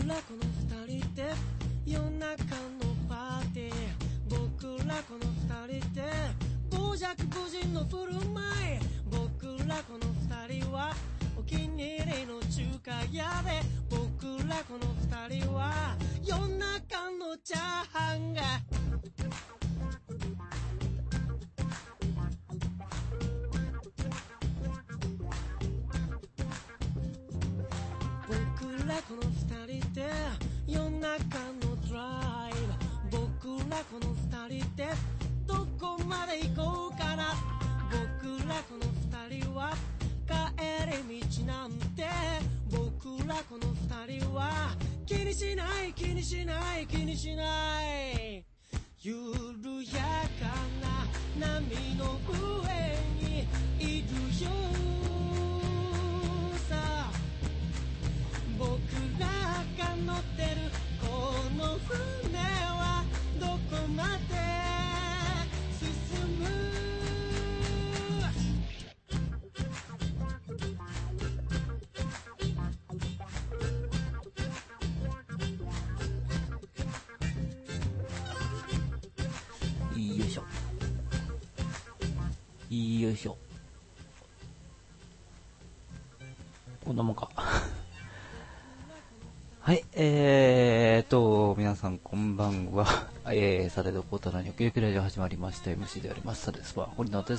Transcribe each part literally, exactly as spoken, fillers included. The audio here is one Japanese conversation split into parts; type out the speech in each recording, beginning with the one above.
らこの二人で夜中のパーティー、僕らこの二人で傍若無人の振る舞い、僕らこの二人はお気に入りの中華屋で、僕らこの二人は夜中のチャーハンが僕らこの二人で夜中のドライブ、僕らこの二人でどこまで行こうかな、僕らこの二人は帰り道なんて、僕らこの二人は気にしない気にしない気にしない、緩やかな波の上にいるよさ、僕らが乗ってるこの船はどこまで進む、 よいしょよいしょ、こんなもんかはい、えーと、皆さんこんばんは。えー、さてどこたらによくゆくラジオ始まりました。エムシー であります。さてですわ、堀野です。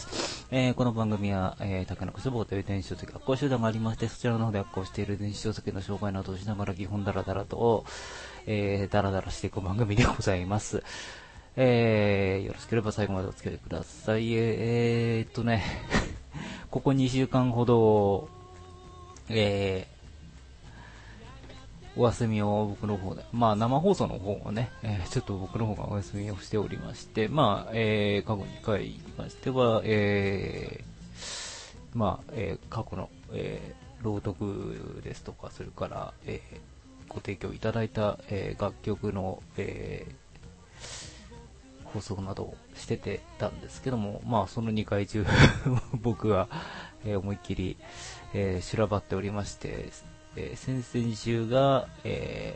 えー、この番組は、えー、竹中書房という電子書籍発行集団がありまして、そちらの方で発行している電子書籍の紹介などをしながら基本ダラダラと、えー、ダラダラしていく番組でございます。えー、よろしければ最後までお付き合いください。えーっとね、ここにしゅうかんほど、えー、お休みを僕の方で、まあ生放送の方をね、えー、ちょっと僕の方がお休みをしておりまして、まあ、えー、過去にかいに関しては、えー、まあ、えー、過去の、えー、朗読ですとか、それから、えー、ご提供いただいた、えー、楽曲の、えー、放送などをしててたんですけども、まあそのにかい中僕は、えー、思いっきり、えー、修羅場っておりまして、えー、先々週が、え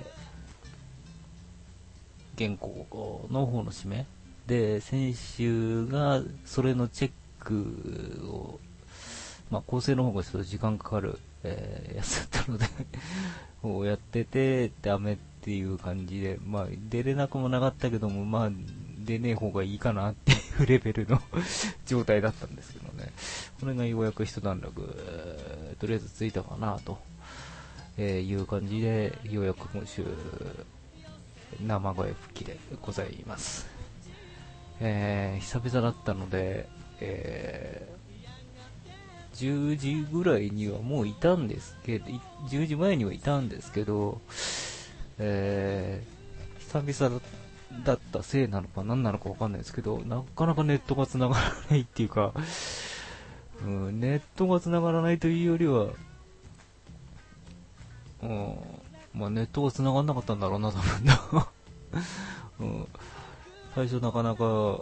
ー、原稿の方の締めで、先週がそれのチェックを、まあ構成の方がちょっと時間かかる、えー、やつだったのでをやっててダメっていう感じで、まあ出れなくもなかったけども、まあ出ねえ方がいいかなっていうレベルの状態だったんですけどね、これがようやく一段落、えー、とりあえずついたかなとえー、いう感じで、ようやく今週生声吹きでございます。えー、久々だったので、えー、じゅうじぐらいにはもういたんですけど、じゅうじまえにはいたんですけど、えー、久々だったせいなのか何なのかわかんないですけど、なかなかネットが繋がらないっていうか、うん、ネットが繋がらないというよりは、うん、まあネットが繋がんなかったんだろうな、多分な、うん、最初なかなか、うん、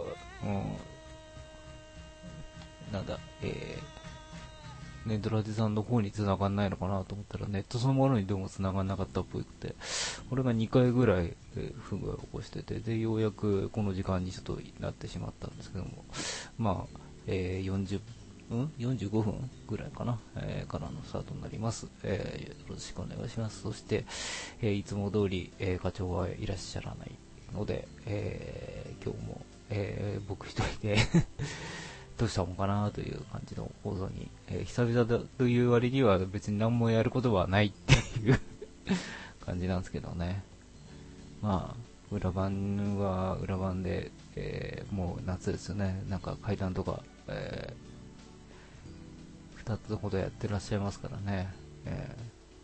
なんだ、えー、ネットラジさんの方に繋がんないのかなと思ったら、ネットそのものにどうも繋がんなかったっぽくて、これがにかいぐらい、えー、不具合を起こしてて、で、ようやくこの時間にちょっとなってしまったんですけども、まあ、えー、よんじゅっうん、よんじゅうごふんぐらいかな、えー、からのスタートになります、えー、よろしくお願いします。そして、えー、いつも通り、えー、課長はいらっしゃらないので、えー、今日も、えー、僕一人でどうしたのかなという感じの放送に、えー、久々だという割には別に何もやることはないっていう感じなんですけどね。まあ裏番は裏番で、えー、もう夏ですよね。なんか階段とか、えーふたつほどやってらっしゃいますからね、え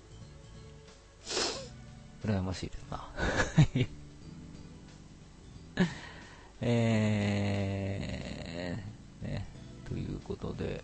ー、羨ましいですなえー、ね、ということで、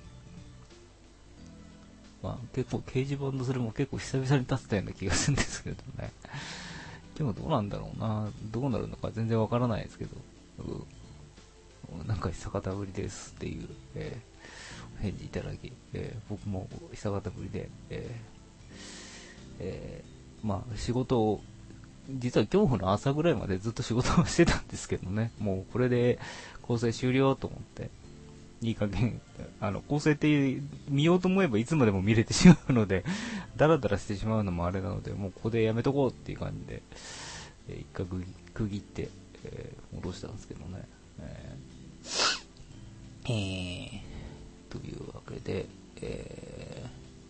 まあ結構掲示板のそれも結構久々に立ってたような気がするんですけどね、今日どうなんだろうな、どうなるのか全然わからないですけど、うん、なんか久方ぶりですっていう、えー返事いただき、えー、僕も久方ぶりで、えーえー、まあ仕事を実は今日の朝ぐらいまでずっと仕事をしてたんですけどね、もうこれで構成終了と思って、いい加減、あの、構成って見ようと思えばいつまでも見れてしまうので、ダラダラしてしまうのもあれなので、もうここでやめとこうっていう感じで、えー、一回区切って、えー、戻したんですけどね。えー、えー、というわけで、え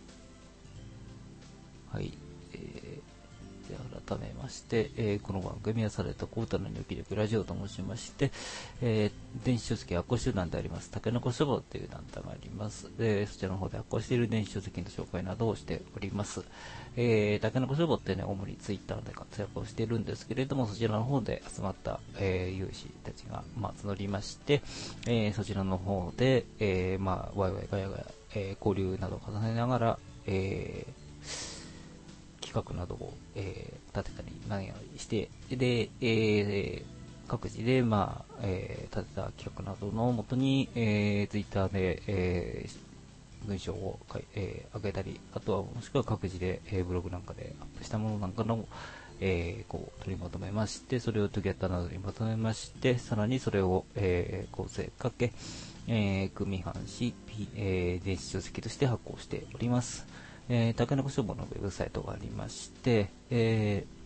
ー、はい、えー、で改めまして、えー、この番組はされたコータのニョキニョキラジオと申しまして、えー、電子書籍発行集団でありますたけのこ書房という団体があります。でそちらの方で発行している電子書籍の紹介などをしております。えー、たけのこ書房ってね、主にツイッターで活躍をしているんですけれども、そちらの方で集まった、えー、有志たちが、まあ、募りまして、えー、そちらの方で、えー、まあ、ワイワイガヤガヤ、えー、交流などを重ねながら、えー、企画などを、えー、立てたり何やりして、で、えー、各自で、まあえー、立てた企画などのもとに、えー、ツイッターで、えー文章をかい、えー、上げたり、あとはもしくは各自で、えー、ブログなんかでアップしたものなんかの、えー、こう取りまとめまして、それをトゥゲッターなどにまとめまして、さらにそれを、えー、構成かけ、えー、組版し、えー、電子書籍として発行しております。えー、たけのこ書房のウェブサイトがありまして、えー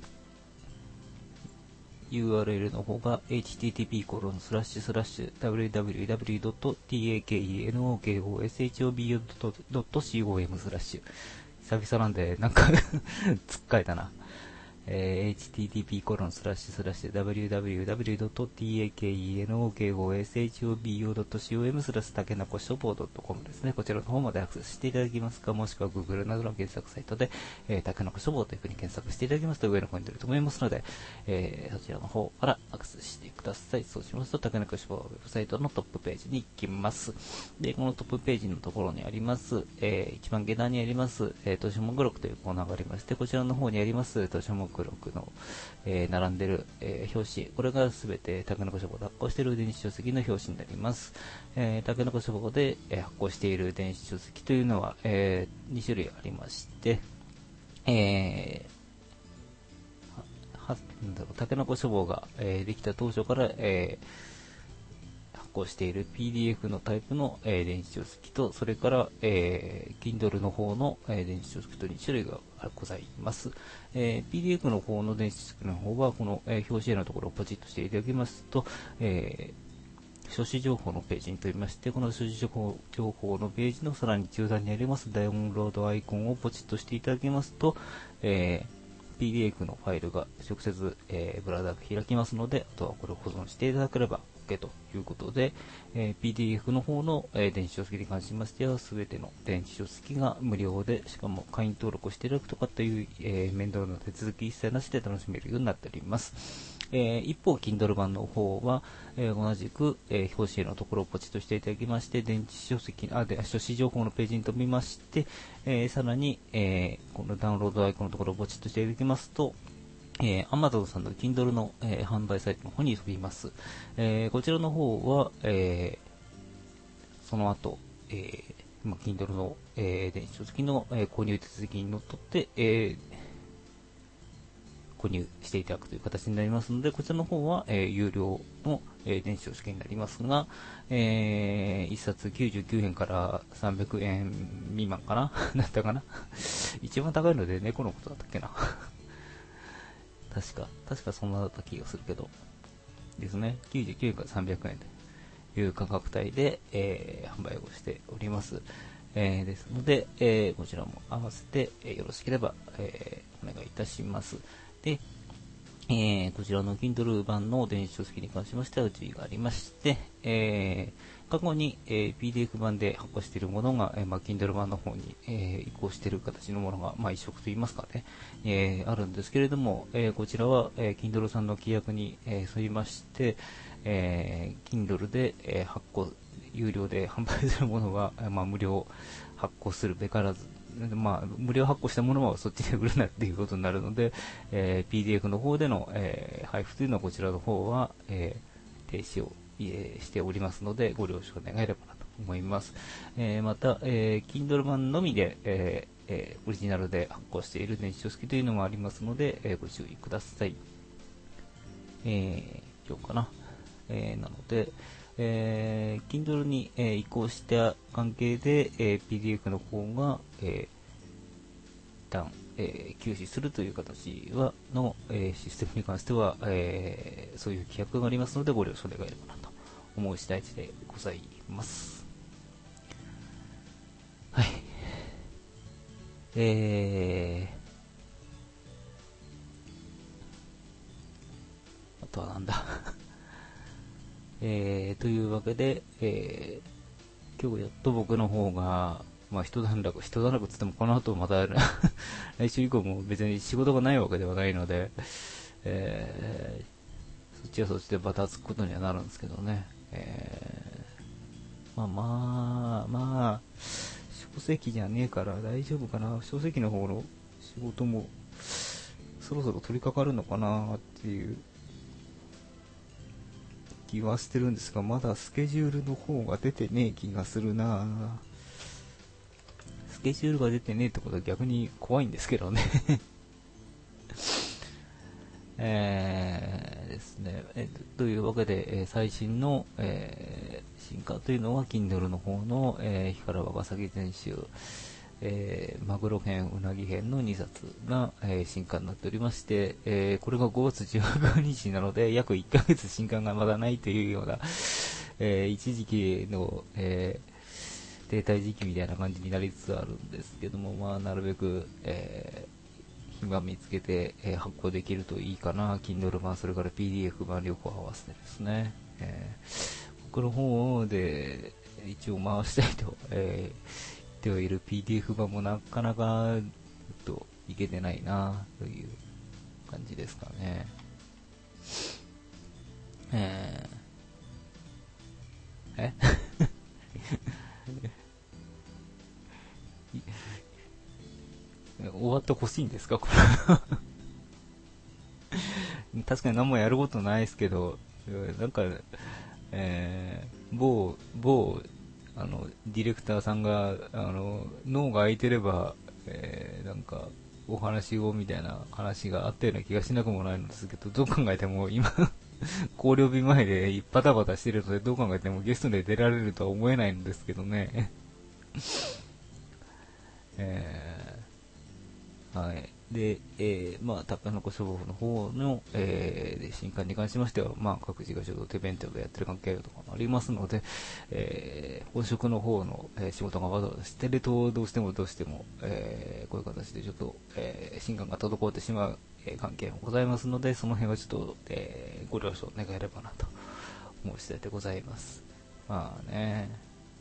ユーアールエル の方が エイチティーティーピーコロンスラッシュスラッシュダブリューダブリューダブリュードットティーエーケーイーエヌオーケーオーエスエイチオービーユードットコム スラッシュ久々なんでなんかつっかえたな。えー、エイチティーティーピーコロンスラッシュスラッシュダブリューダブリューダブリュードットティーエーケーイーエヌオーケーオーエスエイチオービーユードットコム スラッシュたけのこ書房 .com ですね。こちらの方までアクセスしていただきますか、もしくは Google などの検索サイトで、えー、たけのこ書房というふうに検索していただきますと上の方に出ると思いますので、えー、そちらの方からアクセスしてください。そうしますと、たけのこ書房ウェブサイトのトップページに行きます。で、このトップページのところにあります、えー、一番下段にあります、えー、図書目録というコーナーがありまして、こちらの方にあります図書目録のえー、並んでる、えー、表紙、これがすべてたけのこ書房で発行している電子書籍の表紙になります。えー、たけのこ書房で、えー、発行している電子書籍というのは、えー、に種類ありまして、えー、はなんだろう、たけのこ書房が、えー、できた当初から、えー発行している ピーディーエフ のタイプの、えー、電子書籍と、それから、えー、Kindle の方の、えー、電子書籍とに種類がございます。えー、ピーディーエフ の方の電子書籍の方は、この、えー、表紙絵のところをポチッとしていただきますと、えー、書誌情報のページに飛びまして、この書誌情報情報のページのさらに中段にありますダウンロードアイコンをポチッとしていただきますと、えー、ピーディーエフ のファイルが直接、えー、ブラウザが開きますので、あとはこれを保存していただければということで、えー、ピーディーエフ の方の、えー、電子書籍に関しましては、すべての電子書籍が無料で、しかも会員登録をしていただくとかという、えー、面倒な手続き一切なしで楽しめるようになっております。えー、一方、Kindle 版の方は、えー、同じく、えー、表紙のところをポチッとしていただきまして、電子書籍、あ、で、書誌情報のページに飛びまして、えー、さらに、えー、このダウンロードアイコンのところをポチッとしていただきますと、えー、Amazon さんの Kindle の、えー、販売サイトの方に飛びます。えー、こちらの方は、えー、その後、えーまあ、Kindle の、えー、電子書籍の、えー、購入手続きにのっとって、えー、購入していただくという形になりますので、こちらの方は、えー、有料の、えー、電子書籍になりますが、えー、いっさつきゅうじゅうきゅうえんからさんびゃくえん未満かなだったかな一番高いので猫のことだったっけな確か、確かそんなだった気がするけど、ですね。きゅうじゅうきゅうえんからさんびゃくえんという価格帯で、えー、販売をしております。えー、ですので、えー、こちらも合わせて、えー、よろしければ、えー、お願いいたします。で、えー、こちらの Kindle 版の電子書籍に関しましては、注意がありまして、えー、過去に、えー、ピーディーエフ 版で発行しているものが、えーまあ、Kindle 版の方に、えー、移行している形のものが、まあ、一色といいますかね、えー、あるんですけれども、えー、こちらは、えー、Kindle さんの規約に、えー、沿いまして、えー、Kindle で、えー、発行、有料で販売するものは、まあ、無料発行するべからず、まあ、無料発行したものはそっちで売るなっていうことになるので、えー、ピーディーエフ の方での、えー、配布というのはこちらの方は、えー、停止を、えー、しておりますので、ご了承願えればなと思います。えー、また、えー、Kindle 版のみで、えーえー、オリジナルで発行している電子書籍というのもありますので、えー、ご注意ください。えー、今日かな。えー、なので、えー、Kindle に、えー、移行した関係で、えー、ピーディーエフ の方が、えー、一旦、えー、休止するという形はの、えー、システムに関しては、えー、そういう規約がありますのでご了承願えればなと思う次第でございます。はい。えー、あとはなんだえー、というわけで、えー、今日やっと僕の方が、まあ一段落、一段落つってもこの後また来週以降も別に仕事がないわけではないので、えー、そっちはそっちでバタつくことにはなるんですけどね。えー、まあまあ、まあ、書籍じゃねえから大丈夫かな。書籍の方の仕事もそろそろ取り掛かるのかなっていう気はしてるんですが、まだスケジュールの方が出てねえ気がするな。スケジュールが出てねえってことは逆に怖いんですけどねえーですね、えー、というわけで、えー、最新の、えー、新刊というのは Kindle の方の、えー、ヒカラワガサギ全集、えー、マグロ編、ウナギ編のにさつが、えー、新刊になっておりまして、えー、これがごがつじゅうくにちなので約いっかげつ新刊がまだないというような、えー、一時期の、えー、停滞時期みたいな感じになりつつあるんですけども、まあ、なるべく、えー暇見つけて、えー、発行できるといいかな。Kindle 版、それから ピーディーエフ 版両方合わせてですね。えー、僕の方で一応回したいと、えー、言ってはいる ピーディーエフ 版もなかなかといけてないなという感じですかね。えー、え終わってほしいんですかこれ確かに何もやることないですけど、なんか、えー、某、某、あの、ディレクターさんが、あの、脳が空いてれば、えー、なんか、お話をみたいな話があったような気がしなくもないのですけど、どう考えても今、考慮日前でバタバタしてるので、どう考えてもゲストで出られるとは思えないんですけどね。えー、はい。で、えー、まあ、タカノコ書房の方の、えー、新刊に関しましては、まあ、各自がちょっと手弁当でやってる関係とかもありますので、えー、本職の方の、えー、仕事がわざわざしてると、どうしてもどうしても、えー、こういう形でちょっと、えー、新刊が滞ってしまう、えー、関係もございますので、その辺はちょっと、えー、ご了承願えればなと思う次第でございます。まあね、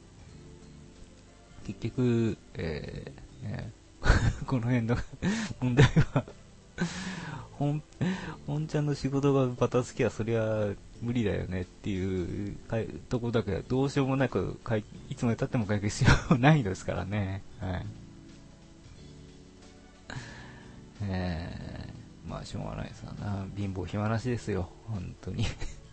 結局、えー、ね、この辺の問題は本、本ちゃんの仕事がバタつきはそりゃ無理だよねっていうところだけはどうしようもなくいつまで経っても解決しようないですからね。はい。えー、まあしょうがないですわな。貧乏暇なしですよ。本当に。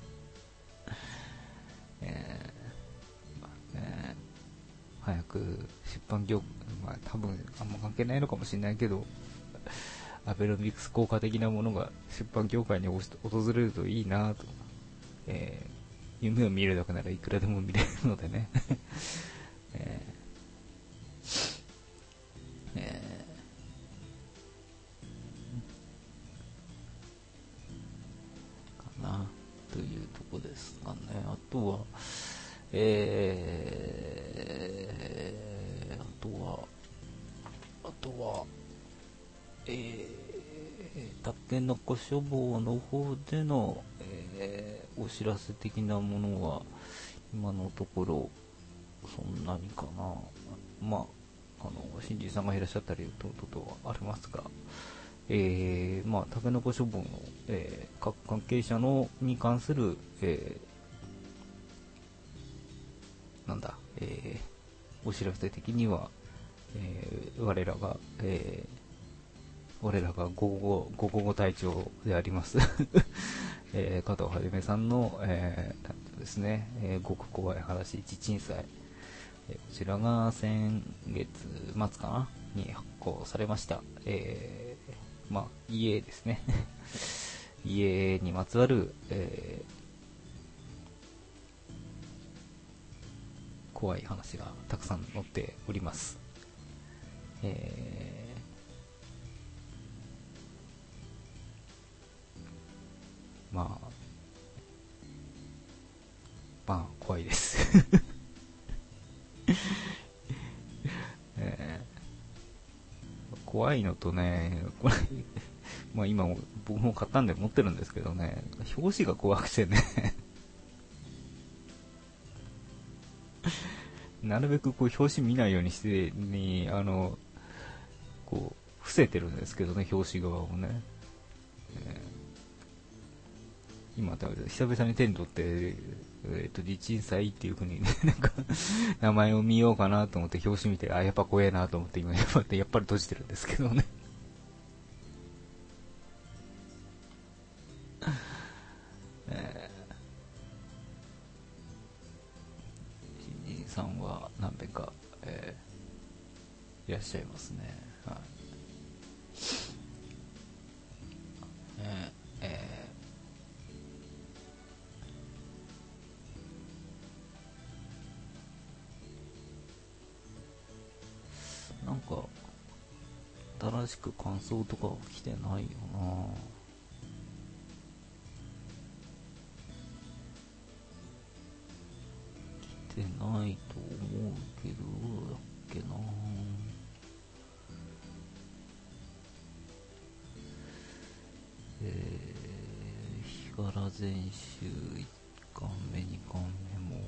えー、まあね、早く出版業、まあ多分あんま関係ないのかもしれないけど、アベノミクス効果的なものが出版業界に訪れるといいなと、えー、夢を見るだけならいくらでも見れるのでね、えーえー、かなというとこですかね。あとは、えー、あとは、あとは、えー、たけのこ書房の方での、えー、お知らせ的なものは今のところそんなにかな。まあ、あの新人さんがいらっしゃったりとととはありますが、えー、まあたけのこ書房の、えー、各関係者のに関する、えー、なんだ、えー、お知らせ的には、えー、我らが、えー俺らがごごごごご隊長であります、えー、加藤はじめさんの、えー、ですね、えー、ごく怖い話地鎮祭、えー、こちらが先月末かなに発行されました。えー、まあ、家ですね。家にまつわる、えー、怖い話がたくさん載っております。えー、まあ、まあ、怖いです。えー、怖いのとね、これ、まあ今も僕も買ったんで持ってるんですけどね、表紙が怖くてねなるべくこう表紙見ないようにしてに、あの、こう、伏せてるんですけどね、表紙側をね。えー、今、久々に手に取って、えっと、地鎮祭っていう風にね、なんか、名前を見ようかなと思って表紙見て、あ、やっぱ怖えなと思って今、やっぱり閉じてるんですけどね。えー、新人さんは何名か、えー、いらっしゃいますね。はい。えーえー、なんか新しく感想とか来てないよな。来てないと思うけど、どうだっけな。えー、日柄全集いっかんめにかんめも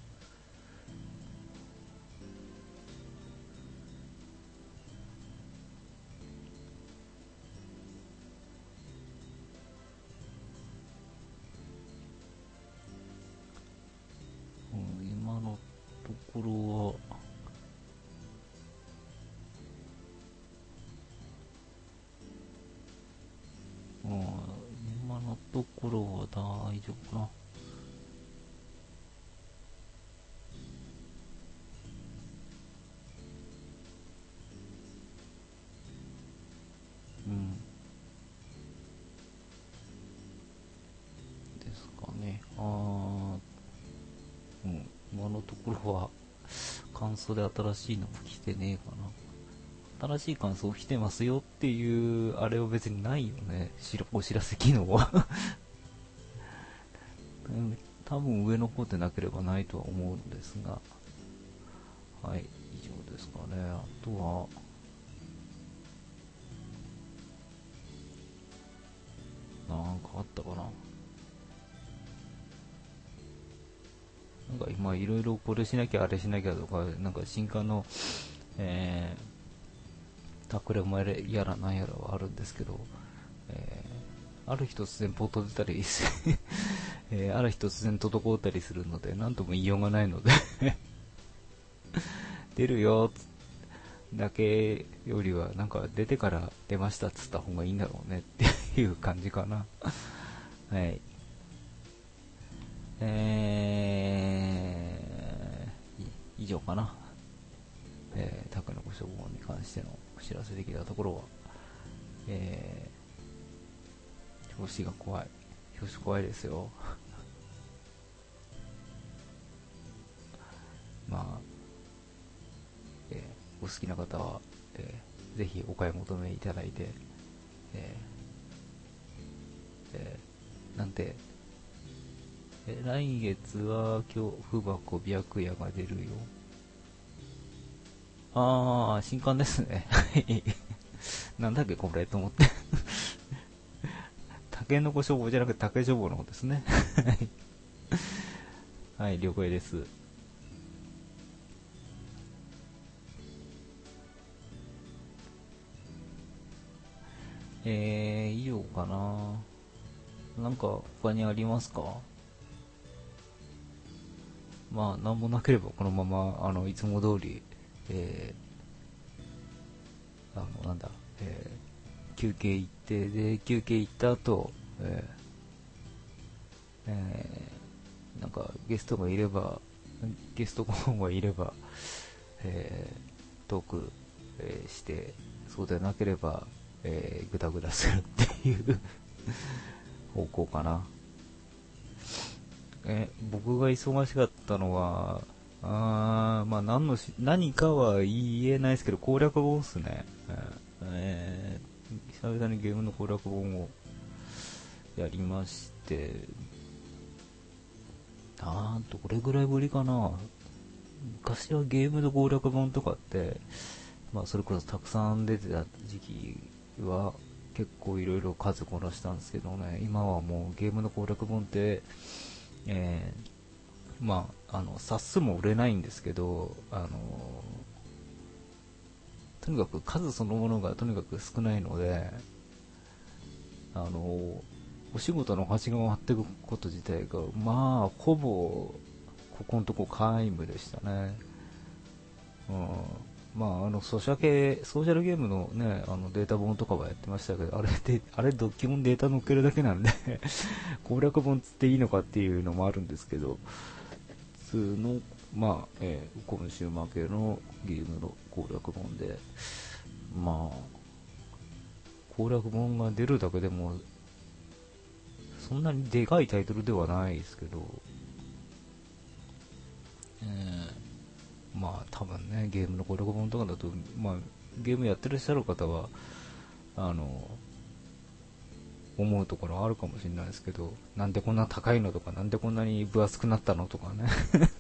今のところはうん、今のところは大丈夫かな。うんですかね。あー、うん、今のところは感想で新しいのも来てねえかな。新しい感想来てますよっていうあれは別にないよね、お知らせ機能は多分上の方でなければないとは思うんですが、はい、以上ですかね。あとはなんかあったかな。なんか今いろいろこれしなきゃあれしなきゃとか、なんか新刊の、えー、タクレもやらなんやらはあるんですけど、えー、ある日突然ポート出たり、えー、ある日突然滞ったりするので、なんとも言いようがないので出るよだけよりは、なんか出てから出ましたっつった方がいいんだろうねっていう感じかな。はい。えー、以上かな。えー、タクノコ処方に関してのお知らせ的なところは、えー、表紙が怖い。表紙怖いですよ。まあ、えー、お好きな方は、えー、ぜひお買い求めいただいて、えーえー、なんて、えー、来月は恐怖箱白夜が出るよ。あー、新刊ですね。なんだっけこれと思ってタケノコ処方じゃなくて竹処方の方ですね。はい、了解です。えー、以上かな。なんか他にありますか？まあ、なんもなければこのまま、あの、いつも通り、えー、あの、なんだ、えー、休憩行って、で、休憩行った後、えー、えー、なんかゲストがいれば、ゲスト候補がいれば、えー、トークえー、して、そうでなければ、えー、グダグダするっていう方向かな。え僕が忙しかったのは、あまあ何のし何かは言えないですけど、攻略本っすね。えー、久々にゲームの攻略本をやりまして、あーどれぐらいぶりかな。昔はゲームの攻略本とかって、まあそれこそたくさん出てた時期は結構いろいろ数こなしたんですけどね、今はもうゲームの攻略本って、えー、まあ、あの、冊数も売れないんですけど、あの、とにかく数そのものがとにかく少ないので、あの、お仕事の端が回っていくこと自体が、まあ、ほぼ、ここのとこ皆無でしたね。うん。まあ、あの、ソシャ系、ソーシャルゲームのね、あの、データ本とかはやってましたけど、あれで、あれ、基本データ乗っけるだけなんで攻略本つっていいのかっていうのもあるんですけど、普通の、まあ、えー、コンシューマー系のゲームの攻略本で、まあ、攻略本が出るだけでも、そんなにでかいタイトルではないですけど、えー、まあ多分ね、ゲームの攻略本とかだと、まあ、ゲームやってらっしゃる方は、あの、思うところあるかもしれないですけど、なんでこんな高いのとか、なんでこんなに分厚くなったのとかね、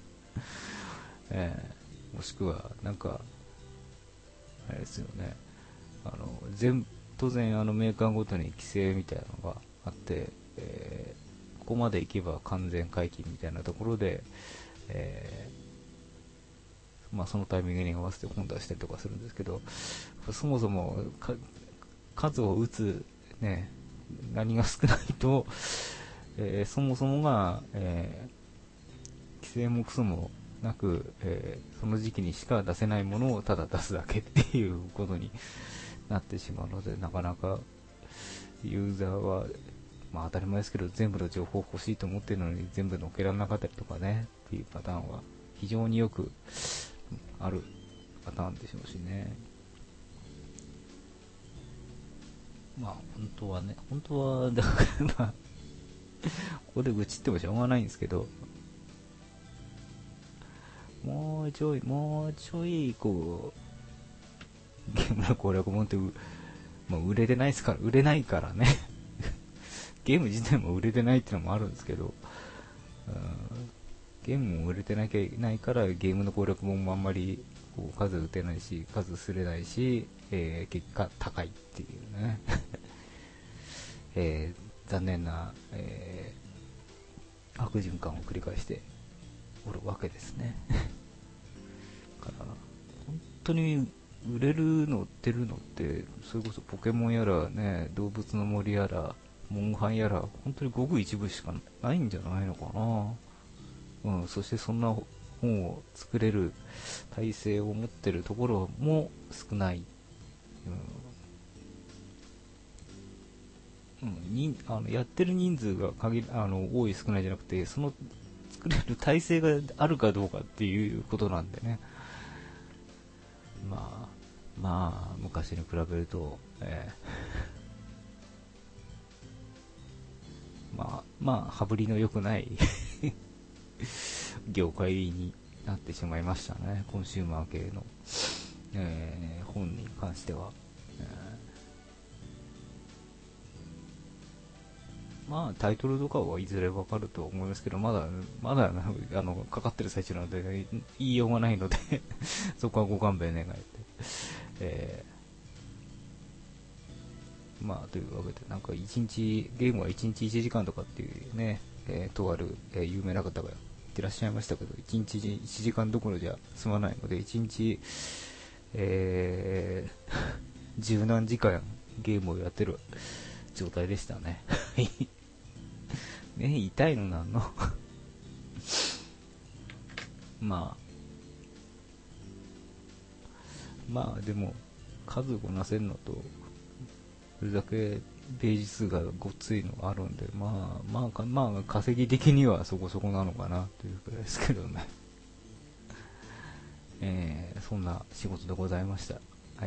えー、もしくは、なんか、あれですよね、あの全当然あのメーカーごとに規制みたいなのがあって、えー、ここまで行けば完全解禁みたいなところで、えーまあ、そのタイミングに合わせて本出したりとかするんですけど、そもそも数を打つ、ね、何が少ないと、えー、そもそもが、えー、規制もクソもなく、えー、その時期にしか出せないものをただ出すだけっていうことになってしまうので、なかなかユーザーは、まあ当たり前ですけど、全部の情報欲しいと思ってるのに全部載っけられなかったりとかね、っていうパターンは非常によくあるパターンでしょうしね。まあ本当はね、本当は、だからまあ、ここで愚痴ってもしょうがないんですけど、もうちょい、もうちょい、こう、ゲームの攻略本って、まあ、売れてないですから、売れないからね。ゲーム自体も売れてないっていうのもあるんですけど、うん、ゲームも売れてなきゃいけないから、ゲームの攻略本もあんまりこう数打てないし、数すれないし、えー、結果高いっていうね。えー、残念な、えー、悪循環を繰り返しておるわけですね。だから本当に売れるの売ってるのってそれこそポケモンやらね、動物の森やらモンハンやら本当にごく一部しかないんじゃないのかな。うん、そしてそんな本を作れる体制を持ってるところも少ない。うんうん、にあのやってる人数が限りあの多い少ないじゃなくて、その作れる体制があるかどうかっていうことなんでね。まあまあ昔に比べると、えー、まあまあ羽振りの良くない業界になってしまいましたね、コンシューマー系の、えー、本に関しては。まあタイトルとかはいずれわかると思いますけど、まだまだあのかかってる最中なので、ね、言いようがないのでそこはご勘弁願えて、えー、まあというわけで、なんか一日ゲームはいちにちいちじかんとかっていうね、えー、とある、えー、有名な方が言ってらっしゃいましたけど、いちにちいちじかんどころじゃ済まないので、いちにち、えー、十何時間ゲームをやってる状態でしたね。ね、痛いのなんのまあまあでも数こなせるのとそれだけページ数がごっついのがあるんで、まあまあまあ稼ぎ的にはそこそこなのかなというくらいですけどね。えー、そんな仕事でございました。 はい。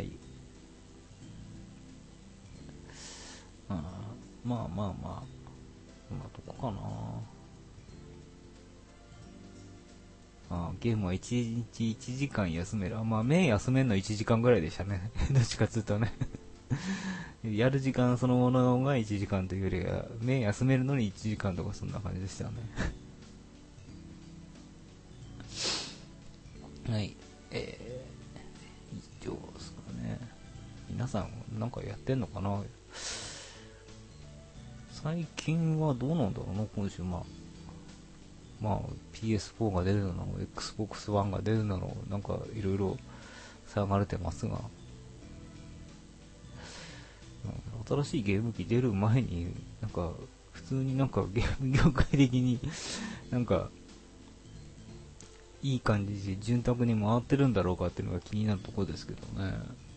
あまあまあまあ、こんなとこかな。あゲームはいちにちいちじかん休める。あまあ目休めるのいちじかんぐらいでしたね。どっちかっつうとね。やる時間そのものがいちじかんというよりは、目休めるのにいちじかんとかそんな感じでしたね。はい。えー、以上ですかね。皆さんなんかやってんのかな。最近はどうなんだろうな、今週。まあ、まあ、ピーエスフォー が出るの、エックスボックスワン が出るの、なんかいろいろ騒がれてますが、新しいゲーム機出る前に、なんか、普通になんかゲーム業界的に、なんか、いい感じで潤沢に回ってるんだろうかっていうのが気になるところですけどね。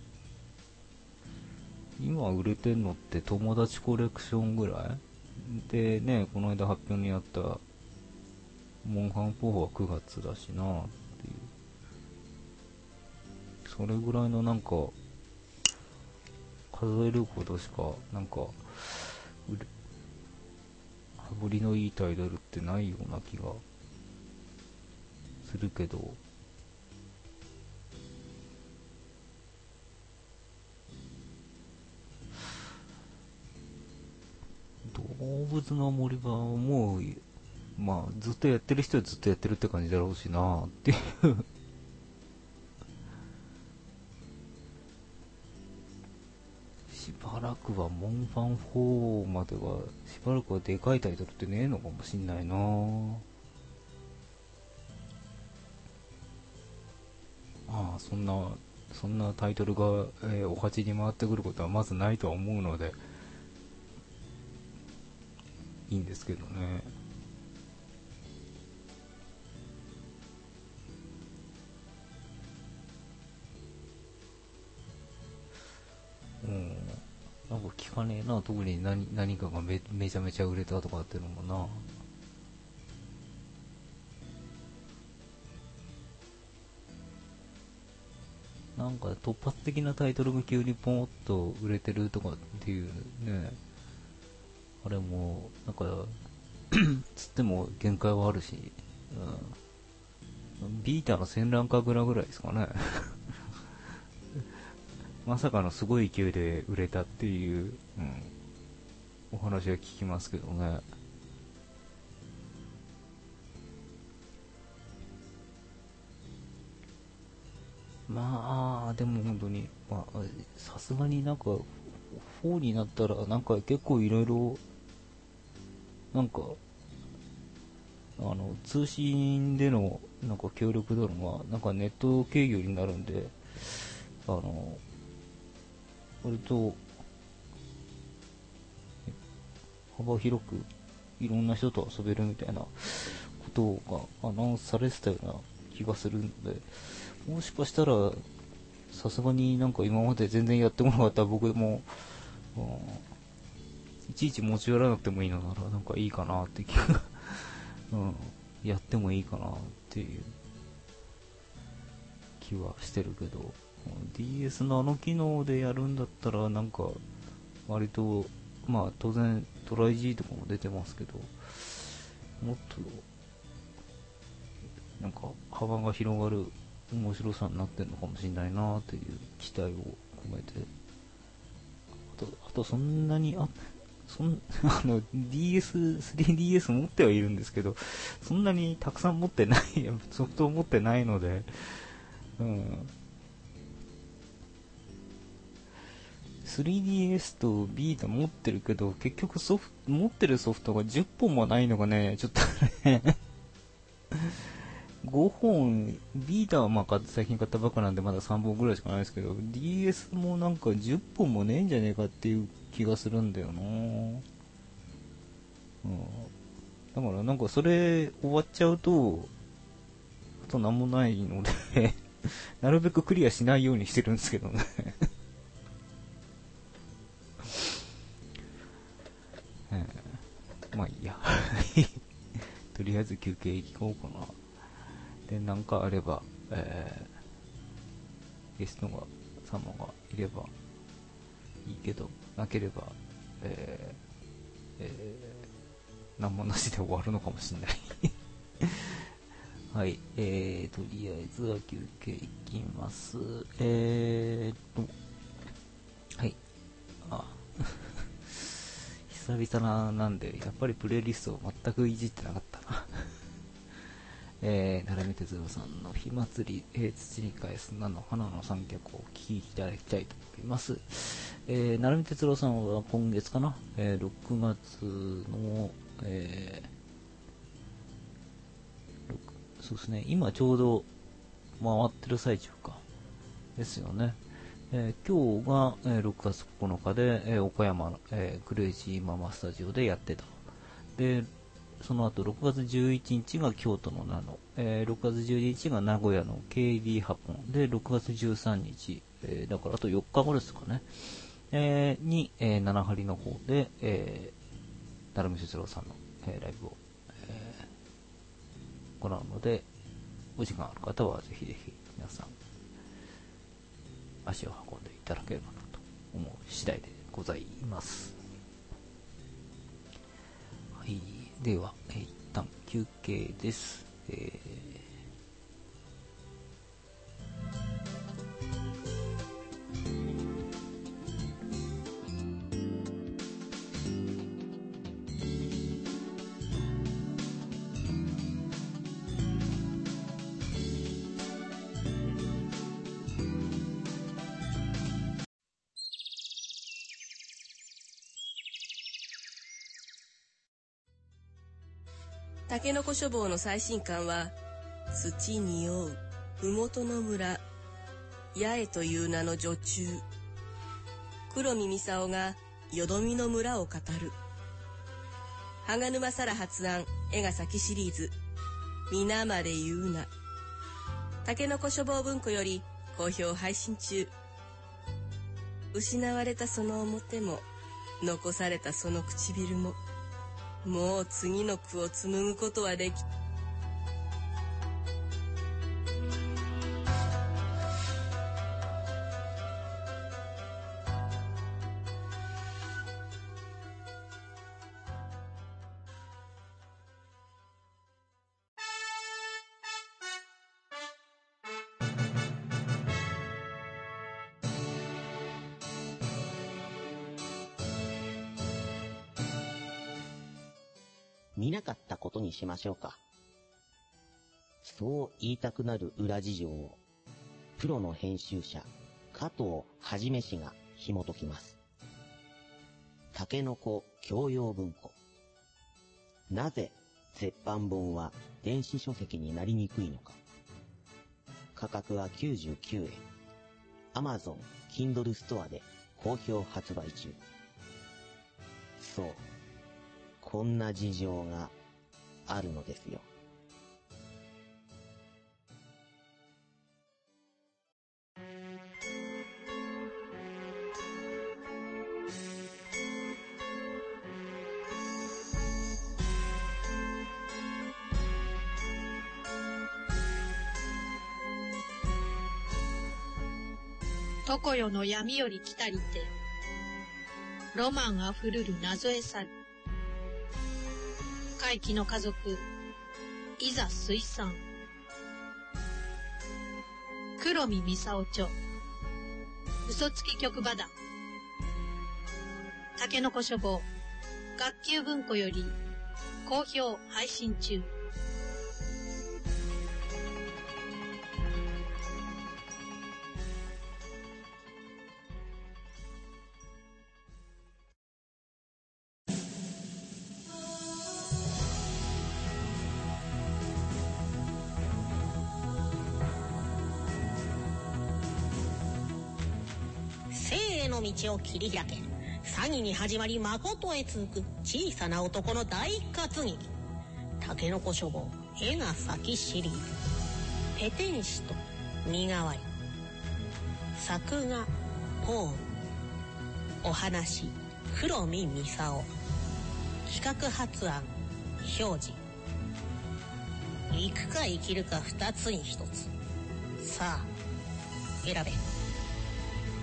今売れてんのって友達コレクションぐらいでね、この間発表にあったモンハンフォーはくがつだしなっていう。それぐらいのなんか、数えるほどしか、なんか、羽振りのいいタイトルってないような気がするけど、動物の森はもう、まあ、ずっとやってる人はずっとやってるって感じだろうしなっていうしばらくはモンファンフォーまではしばらくはでかいタイトルってねえのかもしんないな。ああ、そんなそんなタイトルが、えー、お鉢に回ってくることはまずないとは思うのでいいんですけどね。うん、なんか聞かねえな、特に 何, 何かが め, めちゃめちゃ売れたとかっていうのもな。なんか突発的なタイトルが急にポンと売れてるとかっていうね、あれもなんかつっても限界はあるし、うん、ビータの戦乱神楽ぐらいですかね。まさかのすごい勢いで売れたっていう、うん、お話は聞きますけどね。まあでも本当にまあさすがになんかフォーになったらなんか結構いろいろなんかあの通信でのなんか協力度のがなんかネット経由になるんで、あの割と幅広くいろんな人と遊べるみたいなことがアナウンスされてたような気がするので、もしかしたらさすがになんか今まで全然やってこなかった僕も、うん、いちいち持ち寄らなくてもいいのならなんかいいかなって気が、うん、やってもいいかなっていう気はしてるけど、 ディーエス のあの機能でやるんだったらなんか割とまあ当然トライ G とかも出てますけど、もっとなんか幅が広がる面白さになってるのかもしれないなという期待を込めて、あと、あとそんなにあそんあの ディーエス、スリーディーエス 持ってはいるんですけど、そんなにたくさん持ってないソフトを持ってないので、うん、スリーディーエス とビータ持ってるけど結局ソフ持ってるソフトがじゅっぽんもないのがねちょっとねごほん、ビータはまあ最近買ったばっかなんでまださんぼんぐらいしかないですけど、 ディーエス もなんかじゅっぽんもねえんじゃねえかっていう気がするんだよな、うん、だからなんかそれ終わっちゃうとあとなんもないのでなるべくクリアしないようにしてるんですけどねまあいいやとりあえず休憩行こうかな。で、なんかあれば、えー、ゲストが様がいればいいけど、なければ、えーえー、何もなしで終わるのかもしれないはい、えー、とりあえずは休憩いきます。えーと、はい、あ久々な、なんで、やっぱりプレイリストを全くいじってなかったなえー、なるみ哲郎さんの火祭り、えー、土に返す菜の花の三脚をお聴きいただきたいと思います。えー、なるみ哲郎さんは今月かな、えー、ろくがつの、えー、そうですね、今ちょうど回ってる最中かですよね。えー、今日が、えー、ろくがつここのかで、えー、岡山の、えー、クレイジーママスタジオでやってた。でその後ろくがつじゅういちにちが京都の名の、えー、ろくがつじゅうににちが名古屋の ケーディー ハポンで、ろくがつじゅうさんにち、えー、だからあとよっかごですかね、えー、に、えー、七張の方で、えー、成海哲郎さんの、えー、ライブを、えー、行うので、お時間ある方はぜひぜひ皆さん足を運んでいただければなと思う次第でございます。はい、では、えー、一旦休憩です。えーたけのこ書房の最新刊は、土におうふもとの村八重という名の女中黒見操がよどみの村を語る。羽沼沙羅発案絵が先シリーズ、皆まで言うな。たけのこ書房文庫より好評配信中。失われたその表も、残されたその唇も、もう次の句を紡ぐことはでき。 見なかったことにしましょうか。そう言いたくなる裏事情を、プロの編集者、加藤はじめ氏が紐解きます。たけのこ教養文庫。なぜ絶版本は電子書籍になりにくいのか。価格はきゅうじゅうきゅうえん。Amazon Kindle ストアで好評発売中。そう。こんな事情があるのですよ。 常世の闇より来たりて、ロマンあふるる謎へ去る。怪奇の家族、いざ水産。黒見操著、嘘つき局場だ。たけのこ書房、学級文庫より好評配信中。 の道を切り開け、詐欺に始まり誠へ続く小さな男の大活劇。たけのこ書房絵が先シリーズ、ペテン師と身代わり。作画ポール、お話黒見操、企画発案表示。行くか生きるか二つに一つ。さあ選べ。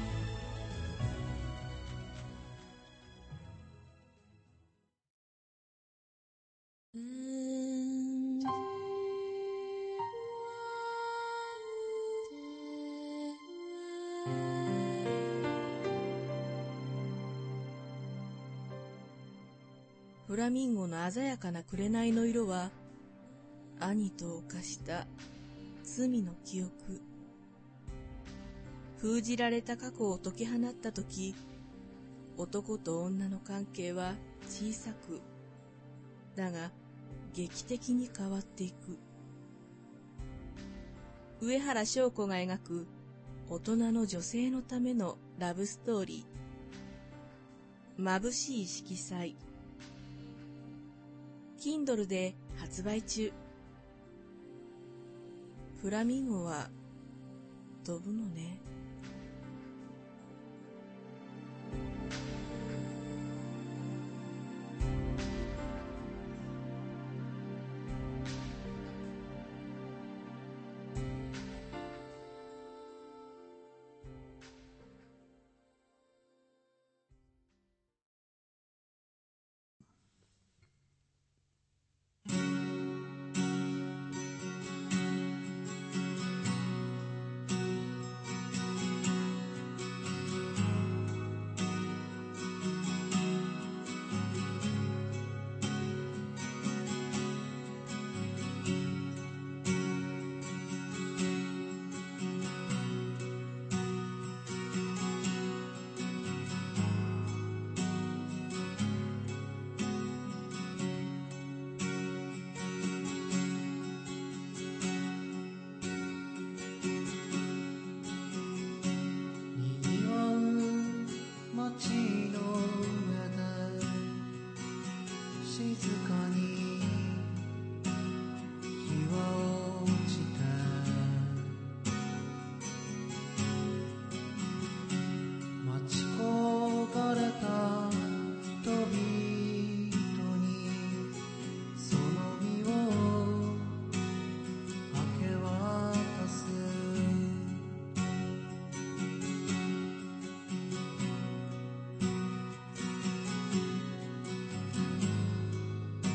フラミンゴの鮮やかな紅の色は、兄と犯した罪の記憶。封じられた過去を解き放ったとき、男と女の関係は小さく、だが劇的に変わっていく。上原翔子が描く大人の女性のためのラブストーリー。眩しい色彩。Kindle で発売中。フラミンゴは飛ぶのね。 「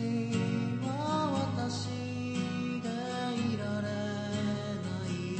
は私でいられない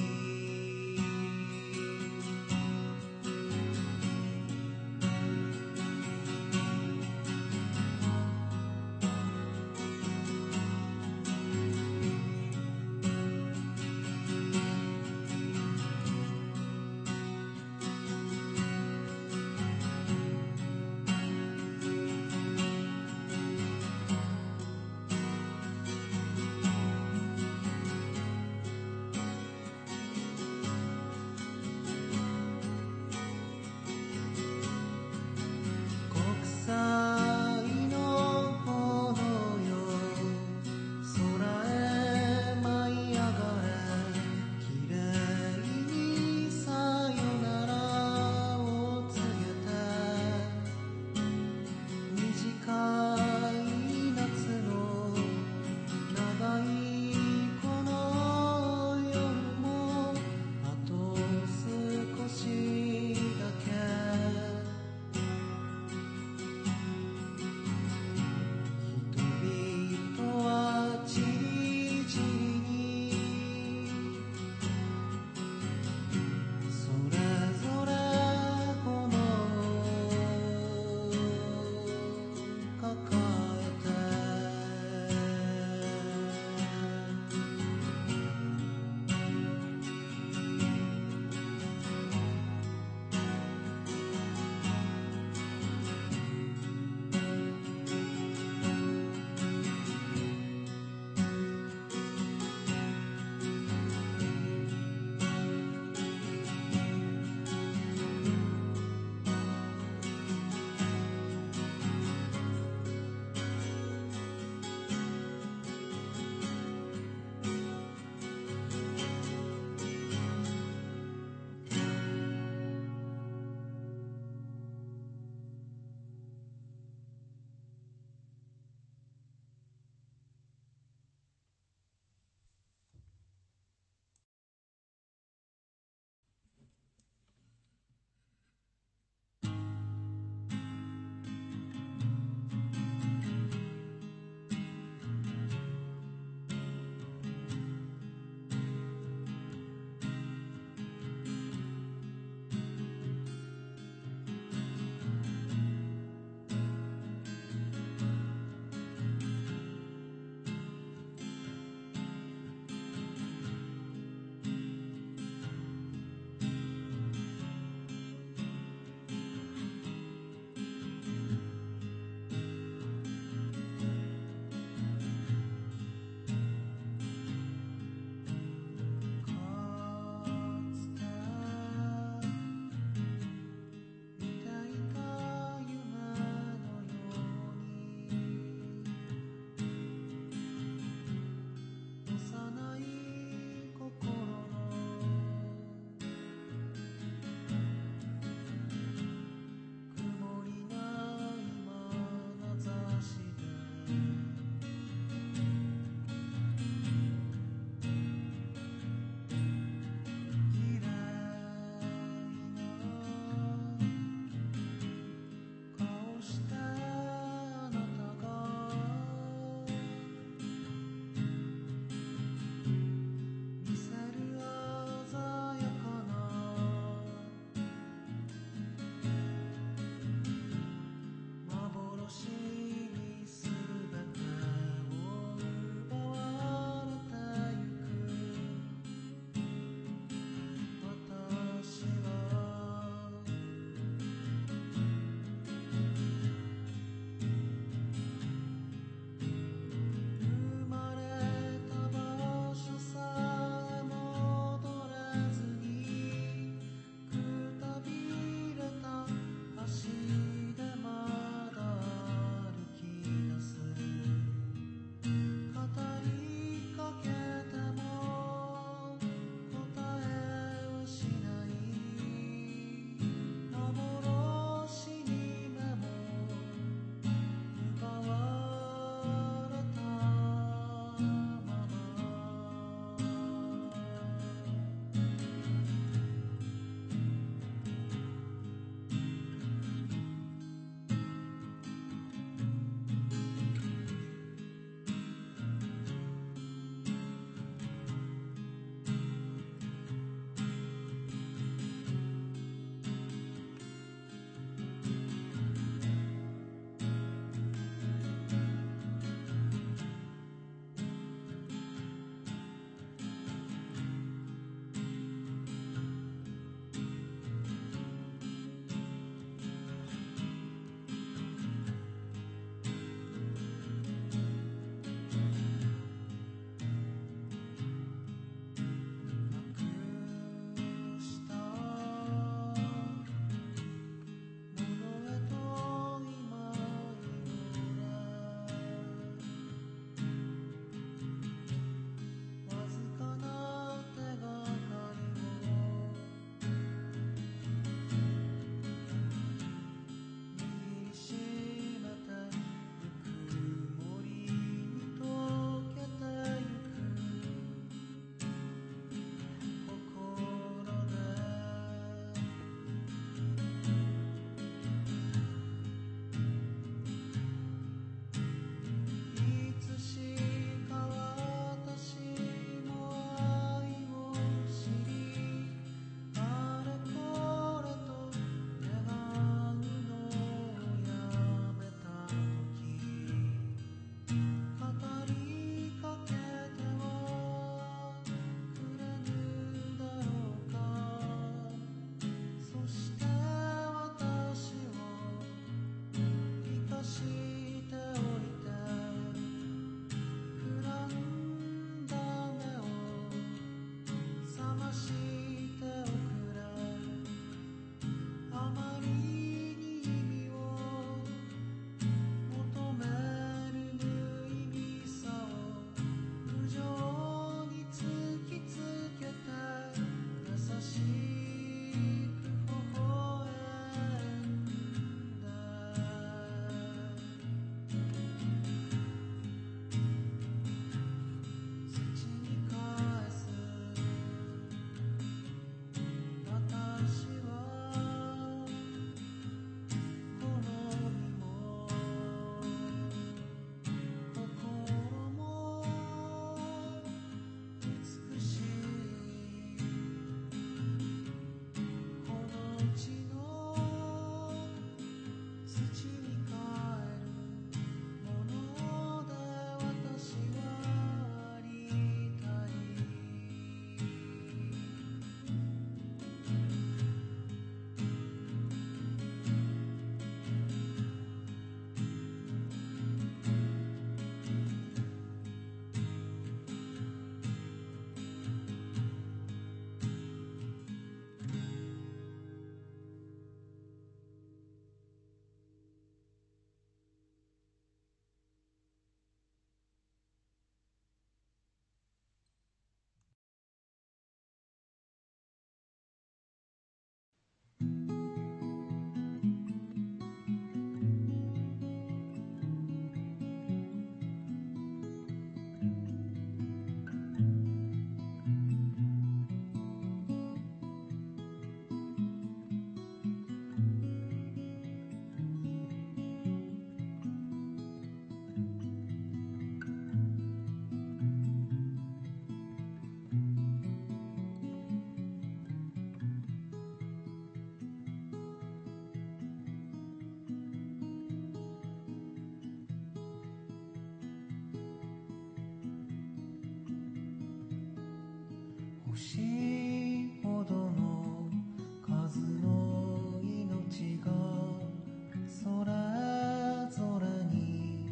星ほどの数の命がそれぞれに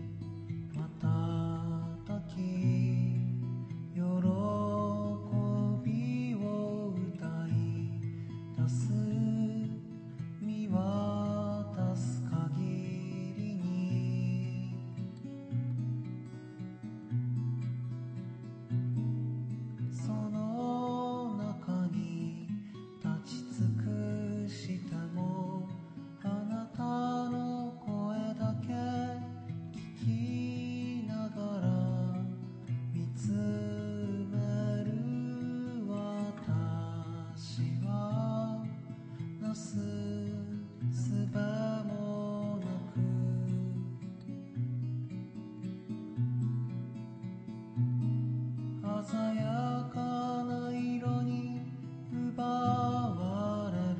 瞬き喜びを歌い出す見渡す限りにその中に立ち尽くしてもあなたの声だけ聞きながら見つめる私はなすすべもなく鮮やかな色に奪われる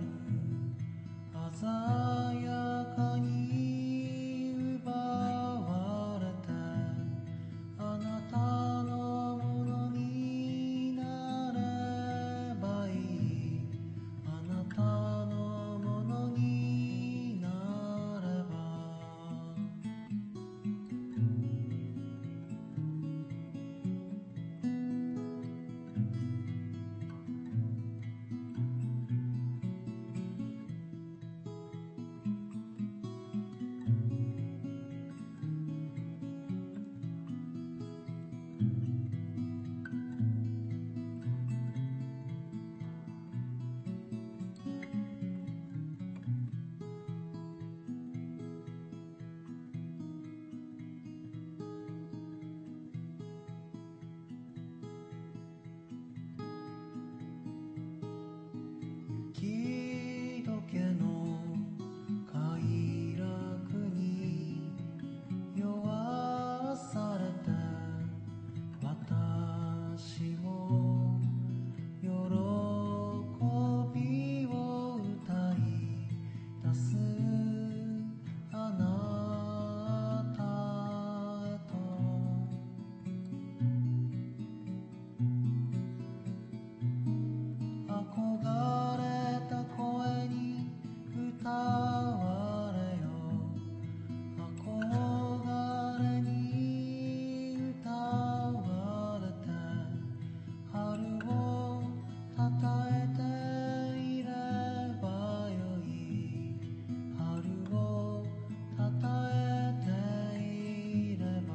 鮮やかに奪われてあなたのものになればいいあなたのものになれば雪解けの快楽に酔わされて私も喜びを歌い出すあなたへと憧れた声に歌われよ憧れに歌われて春をたたえていればよい春をたたえていれば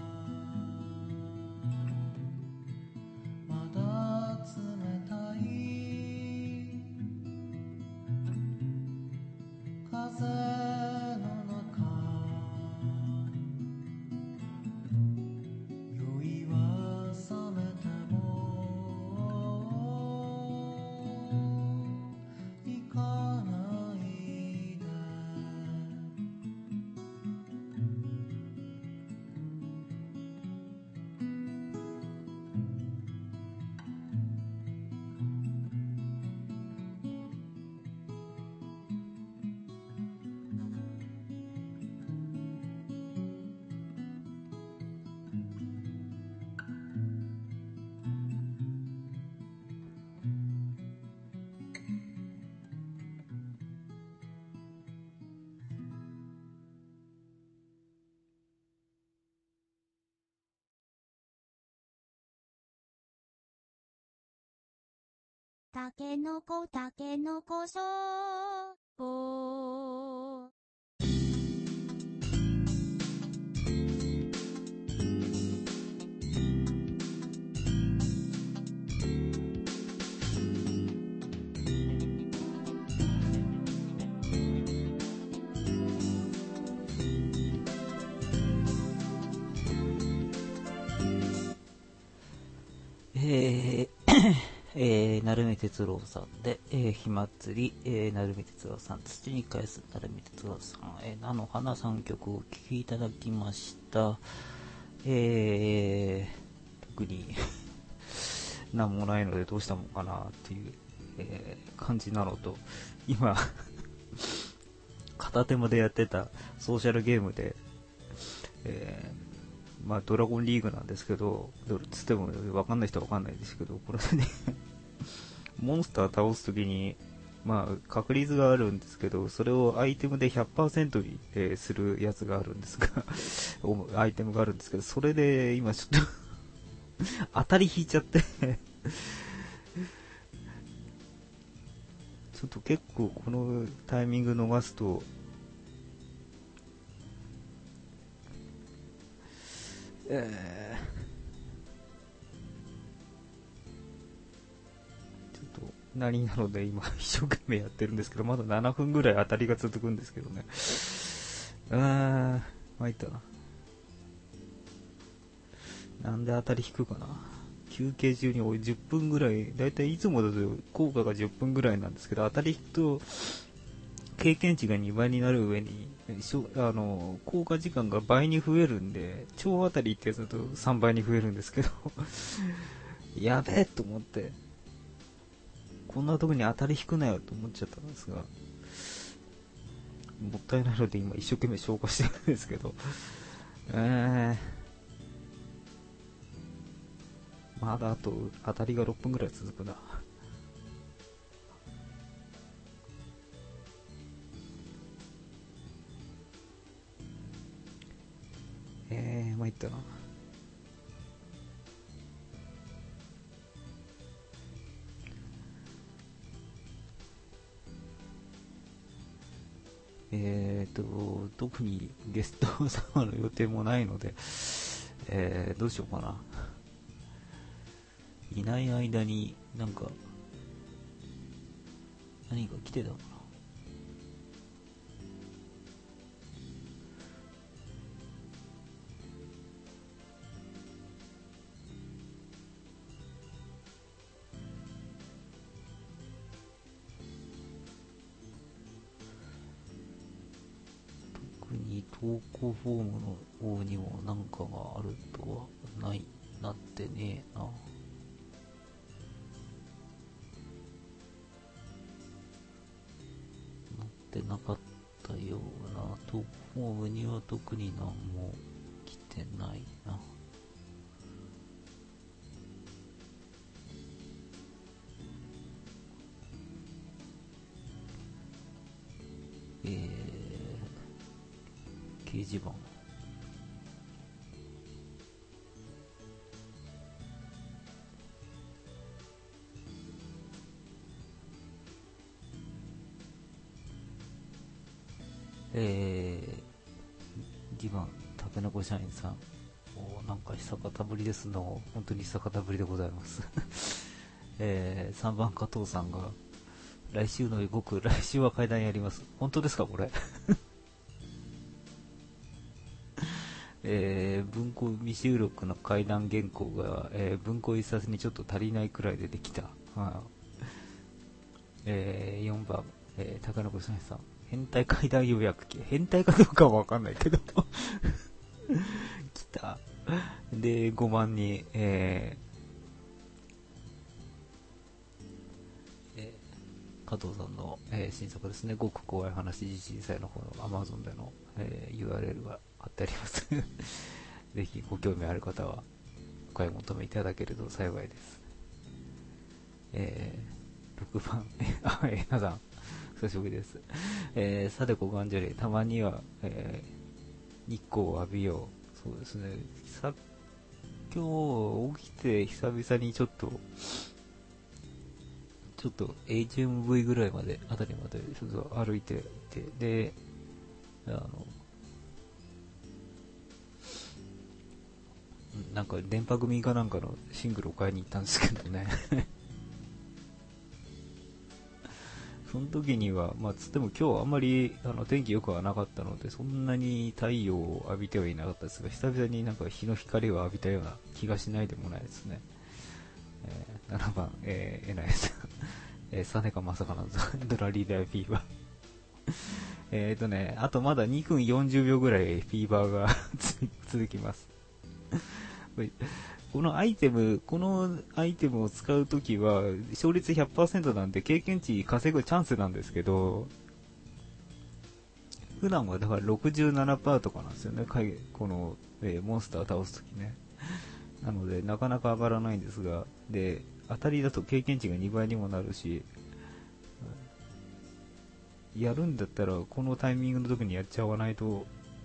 まだ冷たい風の中酔いは覚めても行かないでたけのこたけのこそぼーえーえー、成海哲郎さんで、えー、火祭り、えー、成海哲郎さん、土に返す成海哲郎さん、えー、菜の花さん曲をお聴きいただきました。えー、特になんもないのでどうしたもんかなっていう、えー、感じなのと、今片手間でやってたソーシャルゲームで、えー、まあドラゴンリーグなんですけど、つっても分かんない人は分かんないですけど、これでねモンスター倒すときに、まあ、確率があるんですけど、それをアイテムで ひゃくパーセント に、えー、するやつがあるんですが、アイテムがあるんですけど、それで今ちょっと当たり引いちゃってちょっと結構このタイミング逃すと、えー、ちょっと何なので今一生懸命やってるんですけど、まだななふんぐらい当たりが続くんですけどね。あー、参ったな。なんで当たり引くかな。休憩中においじゅっぷんぐらい、だいたいいつもだと効果がじゅっぷんぐらいなんですけど、当たり引くと経験値がにばいになる上に、あの効果時間が倍に増えるんで、超当たりってやつだとさんばいに増えるんですけどやべえと思って、こんなとこに当たり引くなよと思っちゃったんですが、もったいないので今一生懸命消化してるんですけど、えー、まだあと当たりがろっぷんぐらい続くな。えー、参ったな。えーと、特にゲスト様の予定もないので、えー、どうしようかな。いない間になんか何か来てたのかな。特に投稿フォームの方にも何かがあるとはない、なってねえな。ってなかったような。投稿フォームには特に何も来てないな。えー、掲示板。えー、にばん、たけのこ社員さん。お、なんか久方ぶりですの。本当に久方ぶりでございます。えー、さんばん、加藤さんが、来週の予告、来週は階段やります。本当ですか、これ。えー、文庫未収録の階段原稿が、えー、文庫一冊にちょっと足りないくらいでできた。はあ、えー、よんばん、えー、たけのこ社員さん。変態階段予約機。変態かどうかはわかんないけど。来た。で、ごばんに、えーえー、加藤さんの、えー、新作ですね。ごく怖い話、地震災の方の Amazon での、えー、ユーアールエル が貼ってあります。ぜひご興味ある方はお買い求めいただけると幸いです。えー、ろくばん、あ、えなさん。久しぶりです。えー、さてこがんじゃり、たまには、えー、日光を浴びよう。そうですね。さ今日起きて久々にちょっと、ちょっと エイチエムブイ ぐらいまで、あたりまでちょっと歩いていて、で、あの、なんか電波組かなんかのシングルを買いに行ったんですけどね。その時には、まあ、つっても今日あんまりあの天気良くはなかったので、そんなに太陽を浴びてはいなかったですが、久々になんか日の光を浴びたような気がしないでもないですね。えー、ななばん、えー、エナエさん、えー、サネカまさかのドラリーダーフィーバー。えっとね、あとまだにふんよんじゅうびょうぐらいフィーバーが続きます。このアイテム、このアイテムを使うときは、勝率 ひゃくパーセント なんで経験値稼ぐチャンスなんですけど、普段はだから ろくじゅうななパーセント とかなんですよね、この、えー、モンスターを倒すときね。なので、なかなか上がらないんですが、で、 当たりだと経験値がにばいにもなるし、やるんだったらこのタイミングの時にやっちゃわないと、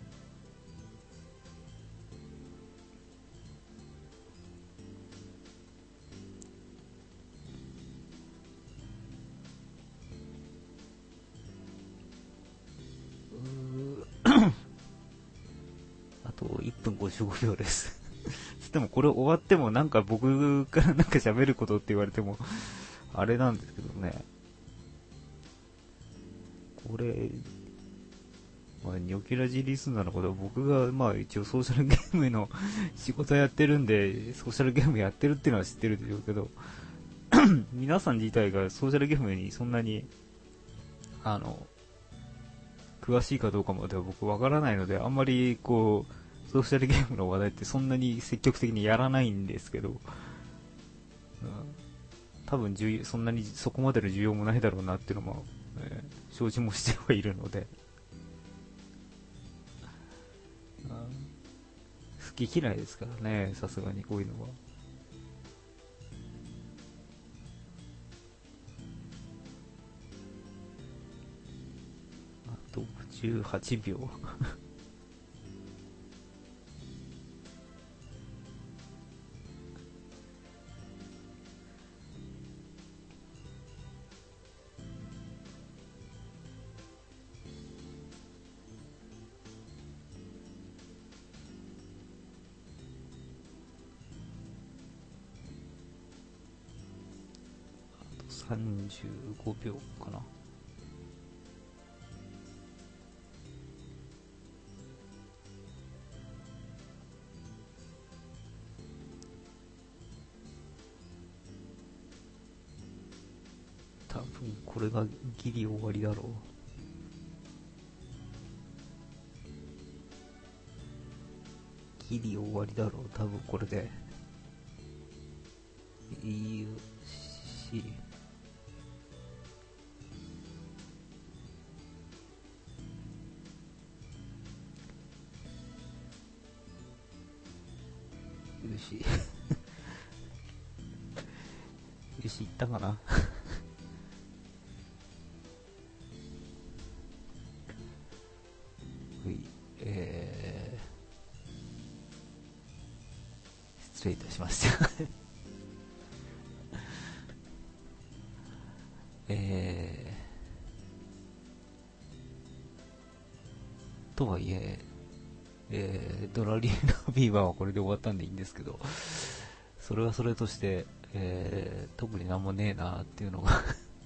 あといっぷんごじゅうごびょうですでもこれ終わってもなんか僕からなんか喋ることって言われてもあれなんですけどね。これ、まあ、ニョキラジリスナーのことは僕がまあ一応ソーシャルゲームの仕事やってるんで、ソーシャルゲームやってるっていうのは知ってるでしょうけど皆さん自体がソーシャルゲームにそんなにあの詳しいかどうかまでは僕わからないので、あんまりこうソーシャルゲームの話題ってそんなに積極的にやらないんですけど、うん、多分そんなにそこまでの需要もないだろうなっていうのも、えー、承知もしてはいるので、うん、好き嫌いですからね、さすがにこういうのは。あとじゅうはちびょうさんじゅうごびょうかな。多分これがギリ終わりだろう。ギリ終わりだろう、多分これで。いいよし。よしよし、いったかなはい、えー、失礼いたしましたえーとはいええー、ドラリーナビーバーはこれで終わったんでいいんですけど、それはそれとして、えー、特になんもねえなっていうのが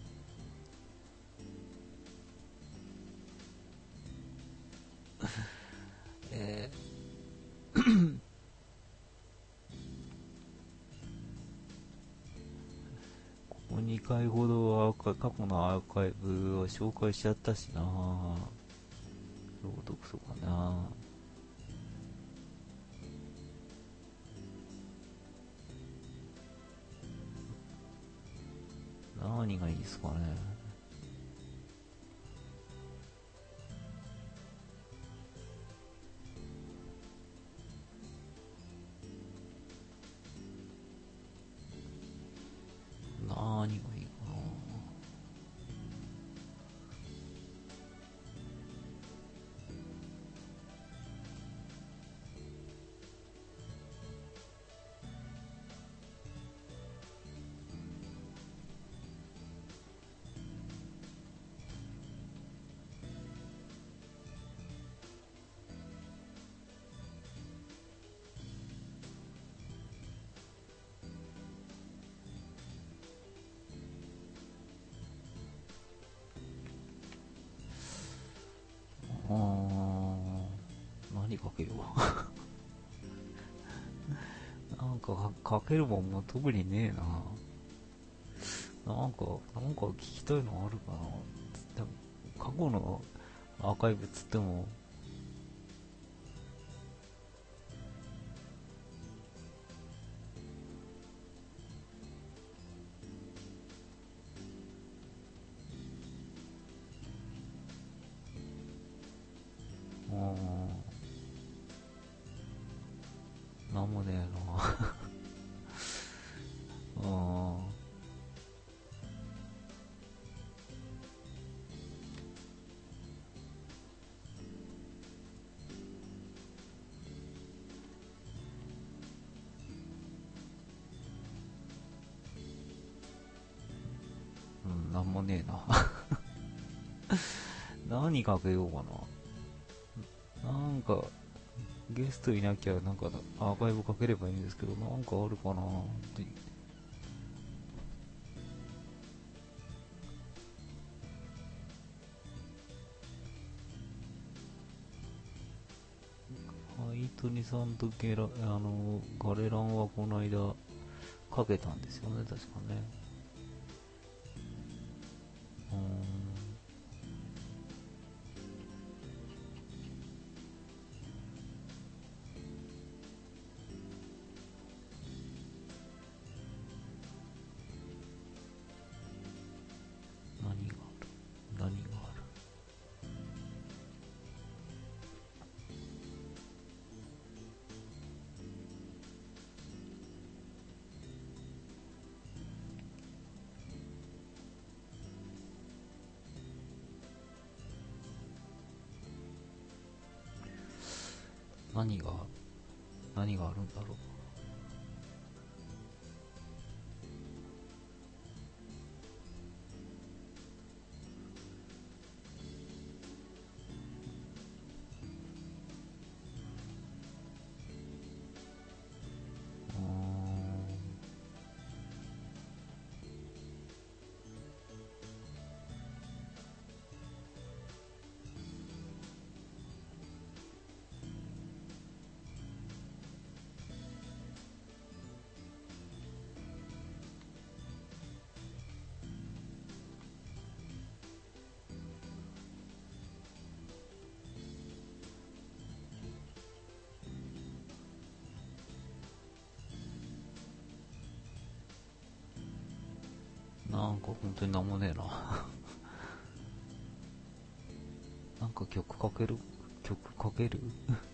えーここにかいほどは過去のアーカイブを紹介しちゃったしな、朗読とかな。何がいいですかね。何がいいかな。あー、何かけようなんかかけるもんも特にねえな。なんかなんか聞きたいのあるかな。でも過去のアーカイブつってもなんもねえな。 なんもねえな。何かけようかな。なんか、ゲストいなきゃ、なんか、アーカイブかければいいんですけど、なんかあるかなって。ハイトニさんとゲラ、あの、ガレランはこの間、かけたんですよね、確かね。うーん。何がある何がある何が、何があるんだろう。うーん。なんか本当になんもねえな。なんか曲かける曲かける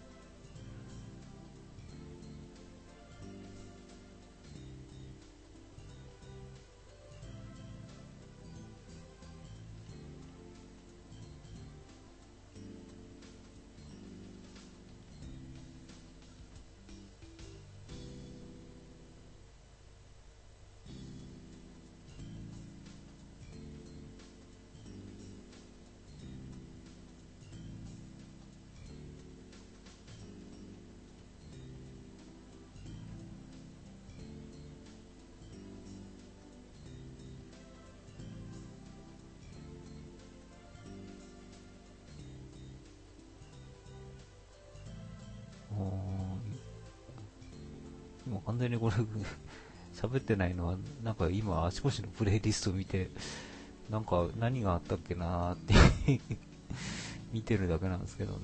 あー今完全にこれ喋ってないのは、なんか今あちこちのプレイリスト見て、なんか何があったっけなーって見てるだけなんですけどね。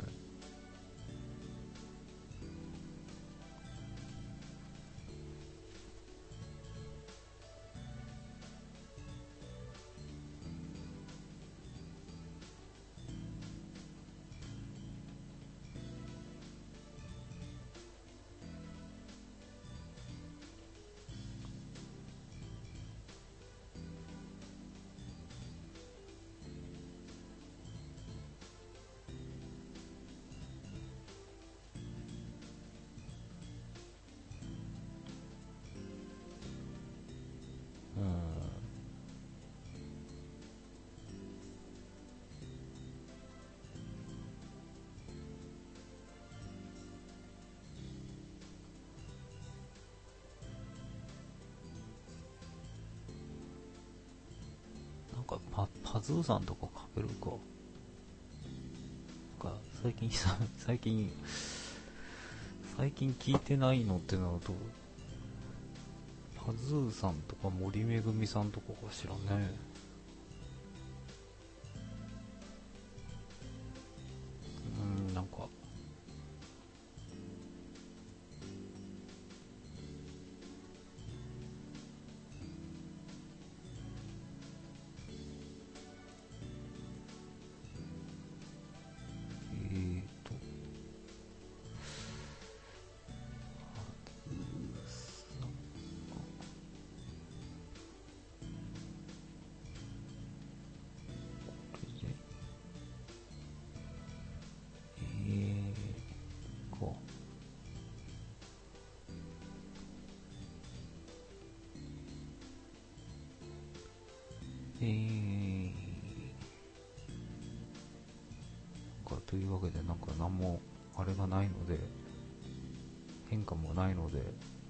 うーん。なんかパ、パズーさんとかかけるか。なんか最近さ、最近、最近聞いてないのってなると、パズーさんとか森めぐみさんとかかしらね。うーん、なんか、えーと、パズーさんか。これで、えーか。えーというわけでなんか何もあれがないので、変化もないので、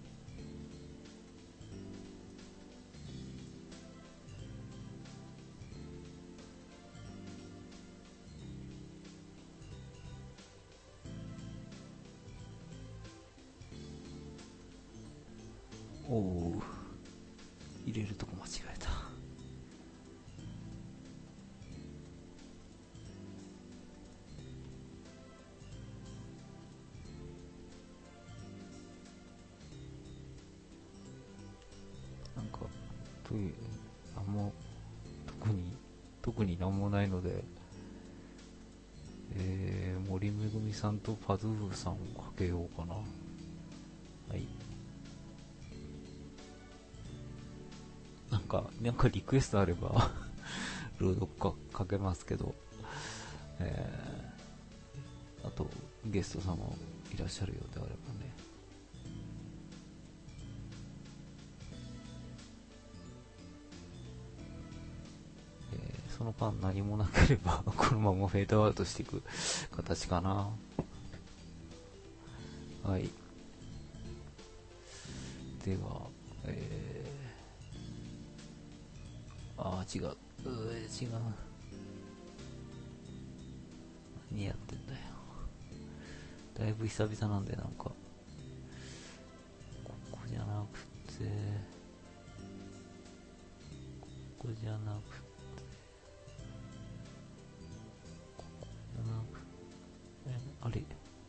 おお、入れるとこ間違えた。なんかというあんま特に特になんもないので、えー、森めぐみさんとパズーさんをかけようかな。はい。なんか、なんかリクエストあれば朗読かかけますけど、えー、あとゲスト様いらっしゃるようであればね。えー、その間何もなければこのままフェードアウトしていく形かな。はい。では、えー、あー違う、うー違う。何やってんだよ。だいぶ久々なんで、なんかここじゃなくて、ここじゃなくて、ここじゃなくて、あれ、こ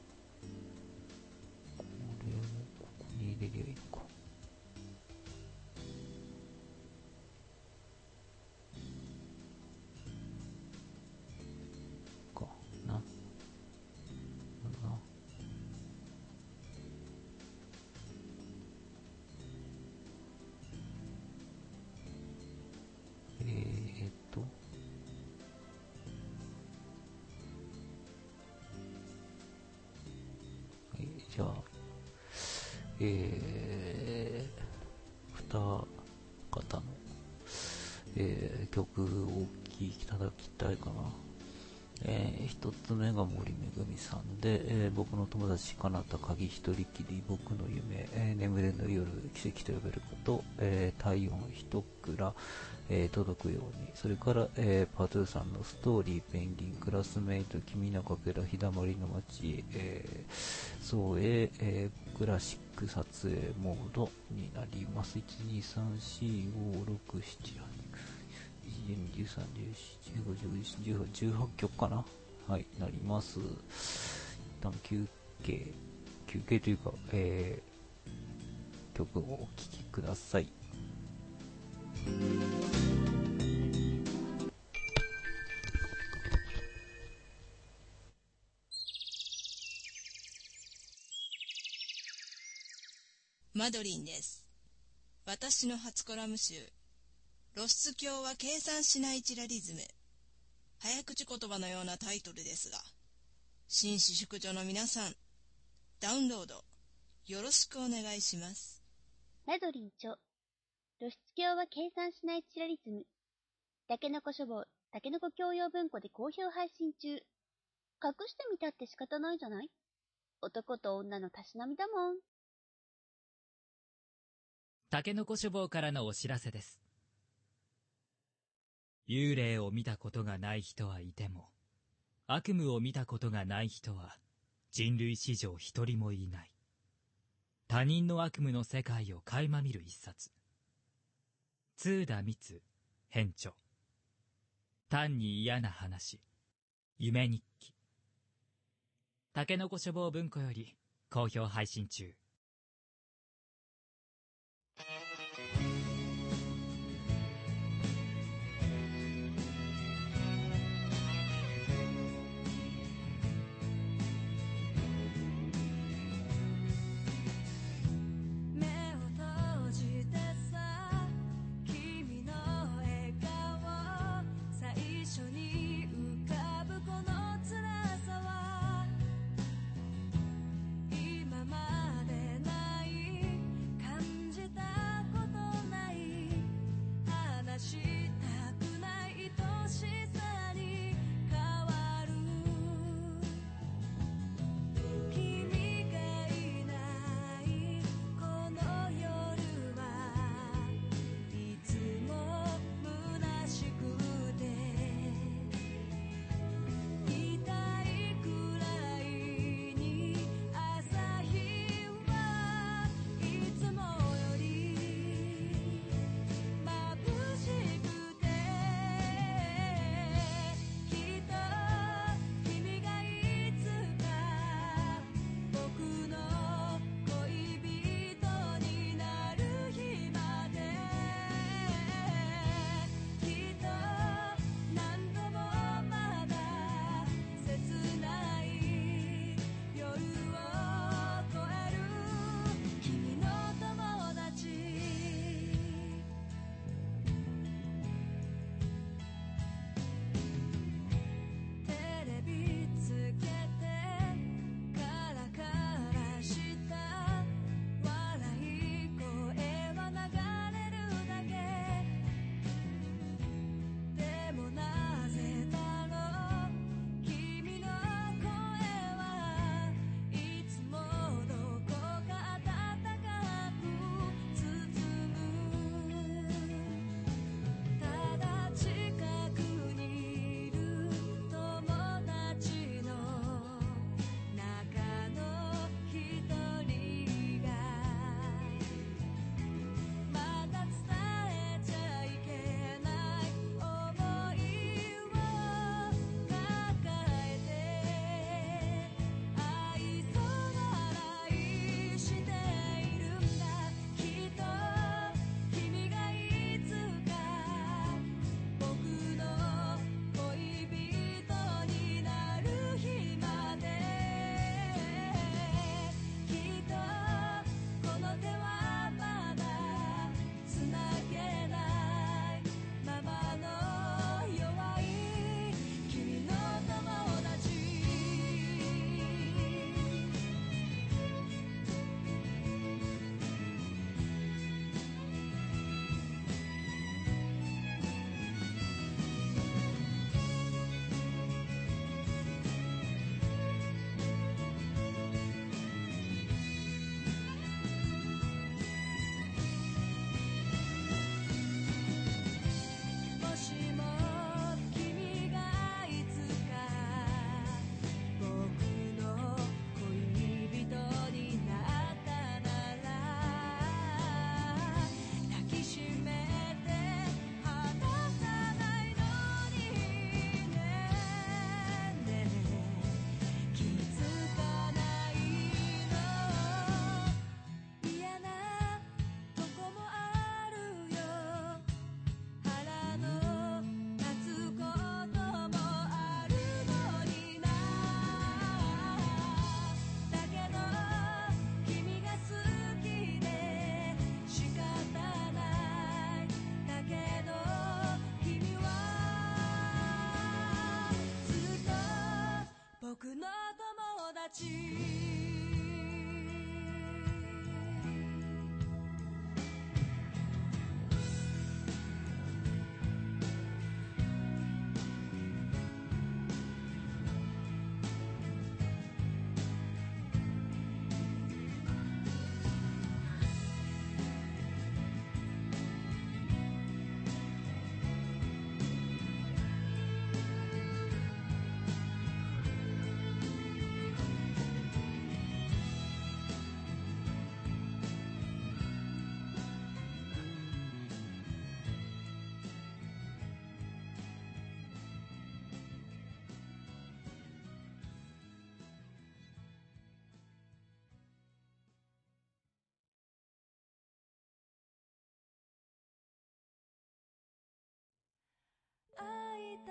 れをここに入れりゃいいのか。かな。なんだな。えーっと、はい、じゃあ、えー、二方の、えー、曲をお聴きいただきたいかな。えー、一つ目が森めぐみさんで、えー、僕の友達かなた鍵一人きり僕の夢、えー、眠れの夜奇跡と呼べること、えー、体温一蔵、えー、届くように、それから、えー、パトゥーさんのストーリー、ペンギン、クラスメイト、君のかけら、日だまりの街、えー、そうへ、えー、クラシック撮影モードになります。いち、に、さん、よん、ご、ろく、なな、はち、じゅうに、じゅうさん、じゅうよん、じゅうご、じゅうろく、じゅうなな、じゅうはちきょくかな。はい、なります。一旦休憩、休憩というか、えー、曲をお聴きください。 マドリンです。私の初コラム集、露出狂は計算しないチラリズム。早口言葉のようなタイトルですが、紳士淑女の皆さん、ダウンロードよろしくお願いします。 マドリン著、露出狂は計算しないチラリズム。たけのこ書房、たけのこ教養文庫で好評配信中。隠してみたって仕方ないじゃない？男と女のたしなみだもん。 たけのこ書房からのお知らせです。幽霊を見たことがない人はいても、悪夢を見たことがない人は人類史上一人もいない。他人の悪夢の世界を垣間見る一冊。津田光編著。単に嫌な話、夢日記。たけのこ書房文庫より好評配信中。 今まで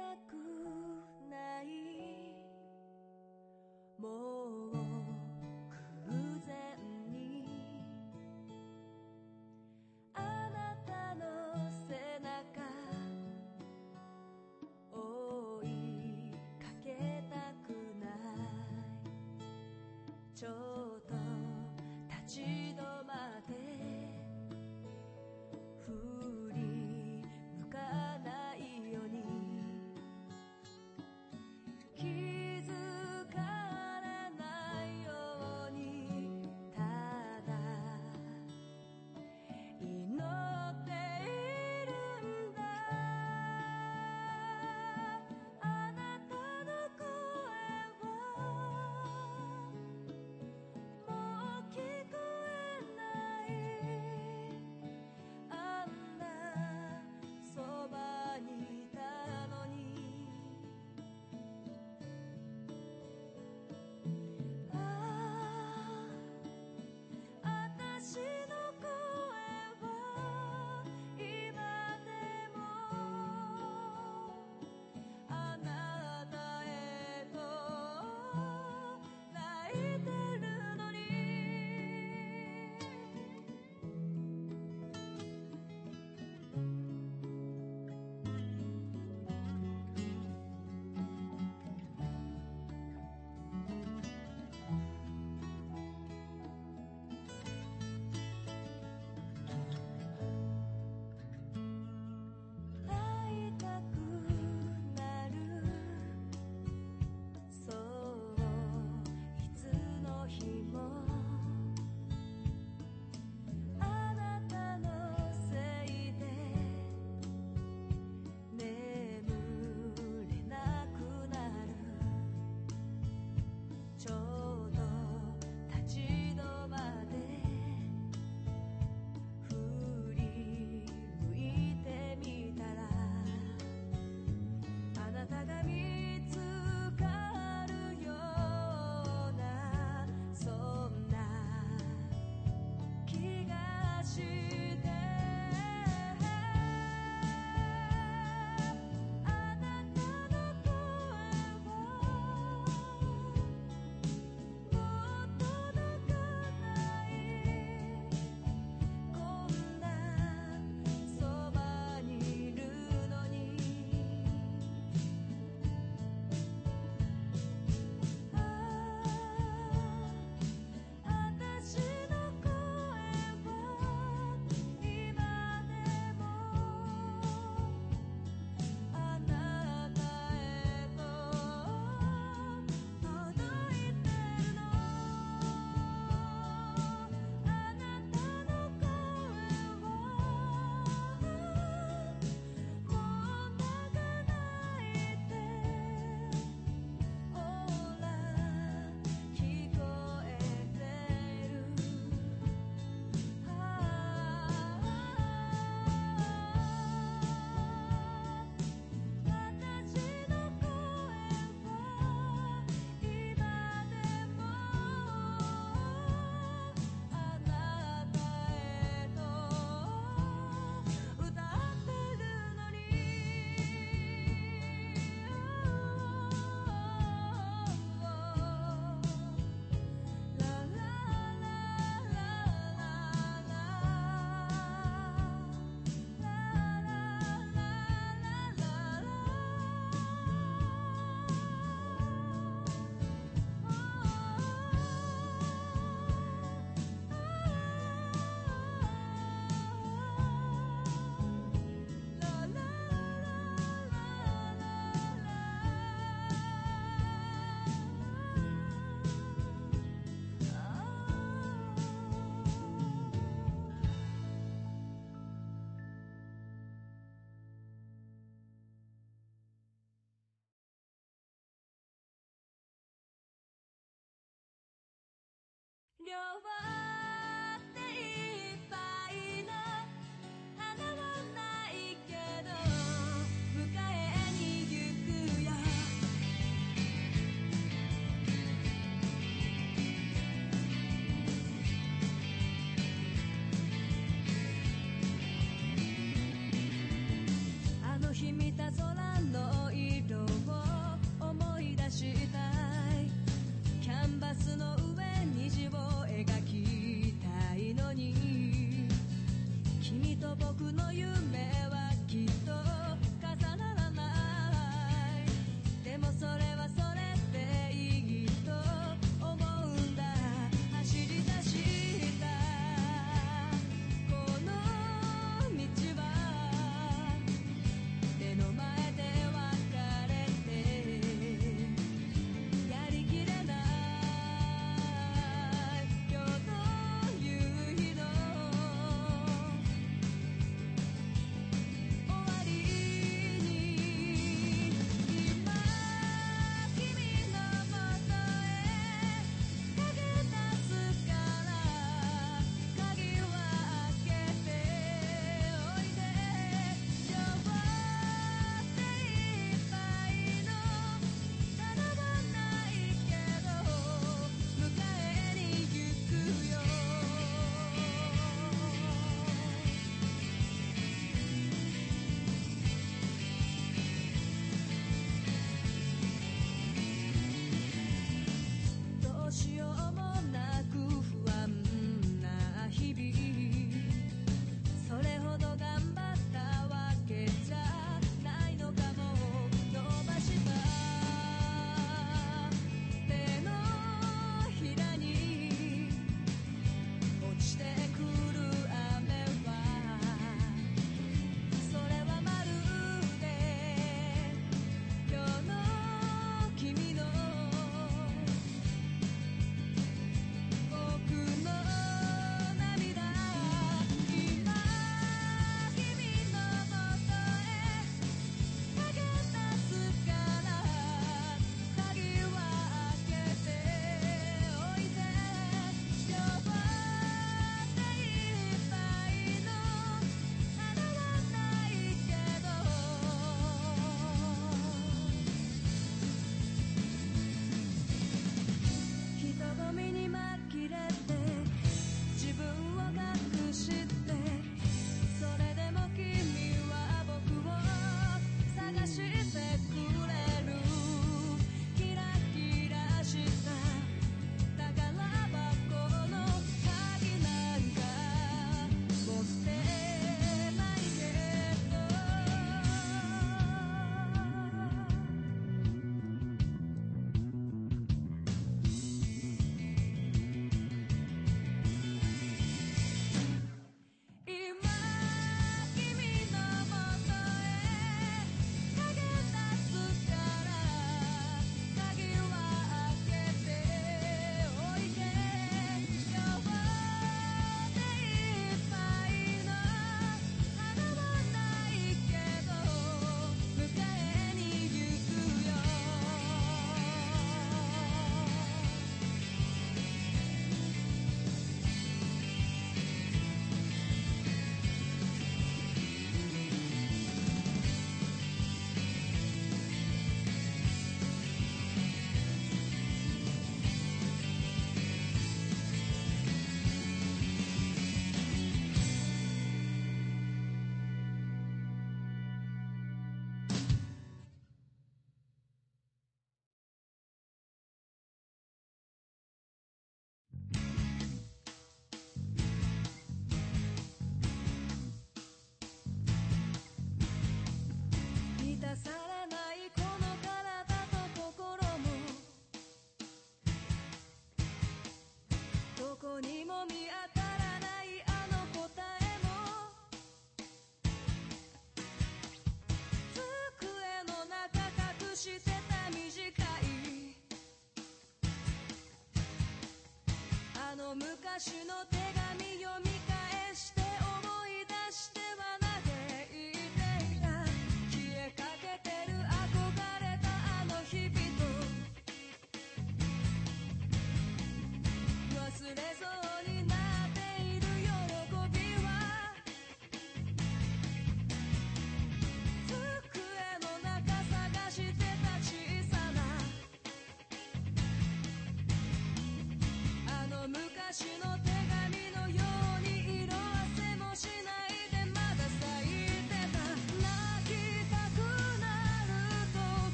たくないもう空前にあなたの背中追いかけたくないちょっと立ち止まって振り向かないように気づかれないようにただ祈っているんだあなたの声はもう聞こえないあんなそばにいたのにああ私の声は今でもあなたへと泣いてるのに会いたくなるそういつの日もあなたのせいで眠れなくなるちょうど立ち止まって振り向いてみたらあなたが見つかるようなそんな気がしてあなたの声はもう届かないこんなそばにいるのにああ私の声は今でもあなたへと届いてるのあなたの声はもう泣かないでほら聞こえてるああ私の声は今でもあなたへと歌ってるのにララララ両方でいっぱいの花はないけど迎えに行くよあの日見た空の色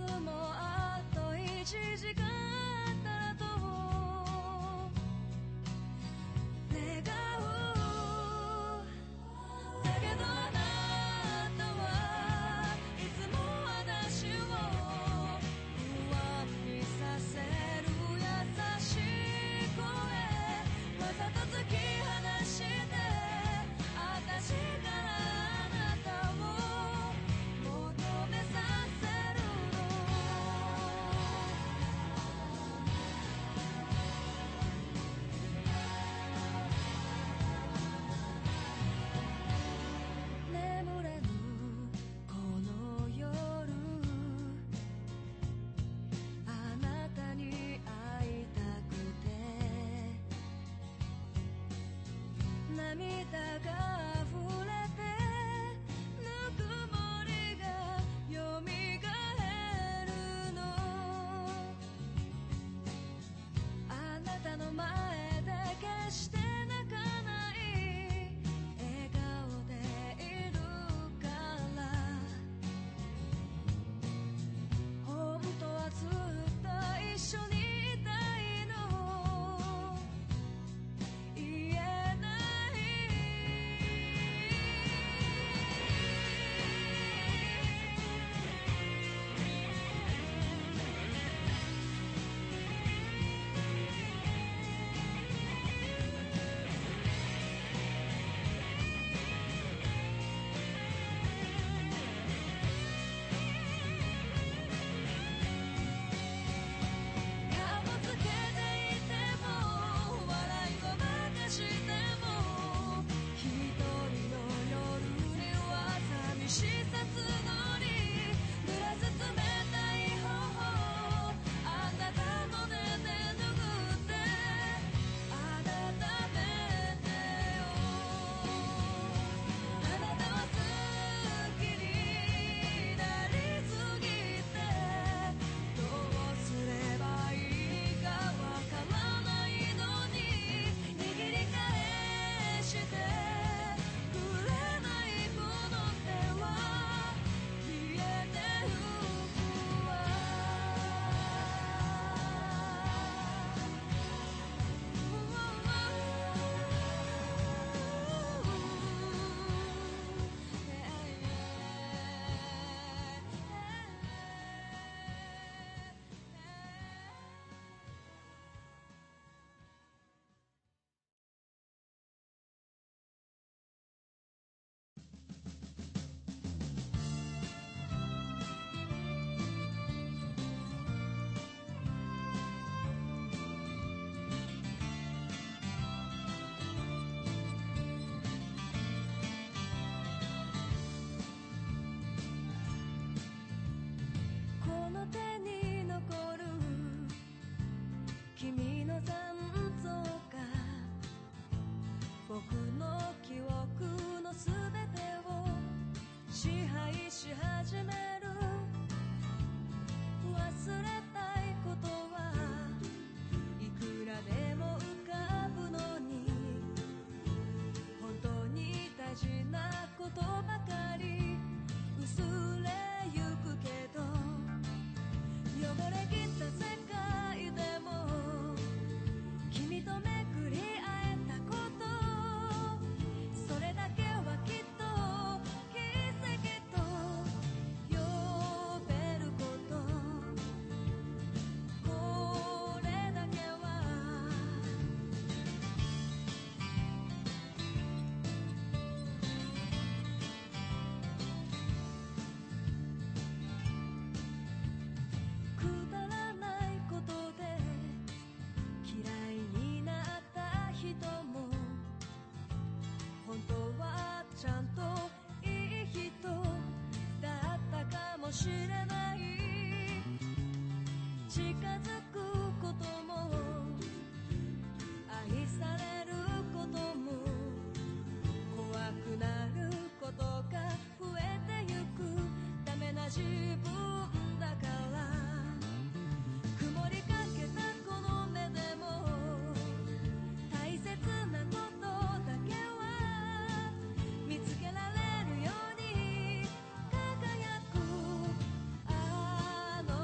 もあといちじかんあったらと願う。だけどあなたはいつも私を不安にさせる優しい声、わざと突き放して私からあなたを求めさせるの。眠れぬこの夜、あなたに会いたくて涙が溢れてぬくもりがよみがえるの。あなたの前で決して泣かない笑顔でいるから、本当はずっと一緒にいたいの、言えない。かっこつけていても笑いごまかしても一人の夜には寂しさ募り、濡らす冷たい頬あなたの手で拭って温めてよ。あなたは好きになりすぎてどうすればいいかわからないのに、握り返してくれないこの手は消えてゆくわ。この手に残る君の残像が僕の記憶のすべてを支配し始める。忘れたいことはいくらでも浮かぶのに、本当に大事なことばかり薄れゆくけど、汚れきった世界でも君と巡り会えたこと、それだけはきっと奇跡と呼べること、これだけはくだらないことで嫌いになった人も本当はちゃんといい人だったかもしれない。近づくことも愛されることも怖くなることが増えてゆく。ダメな自分だから曇りかけたこの目でも大切なことだけは見つけられるように輝くあの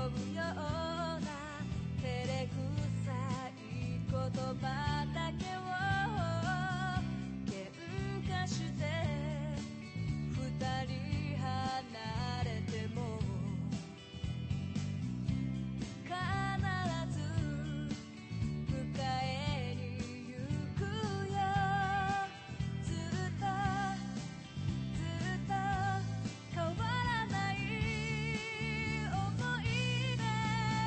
うような照れくさい言葉だけを喧嘩して二人離れても必ず迎えに行くよずっとずっと変わらない想い出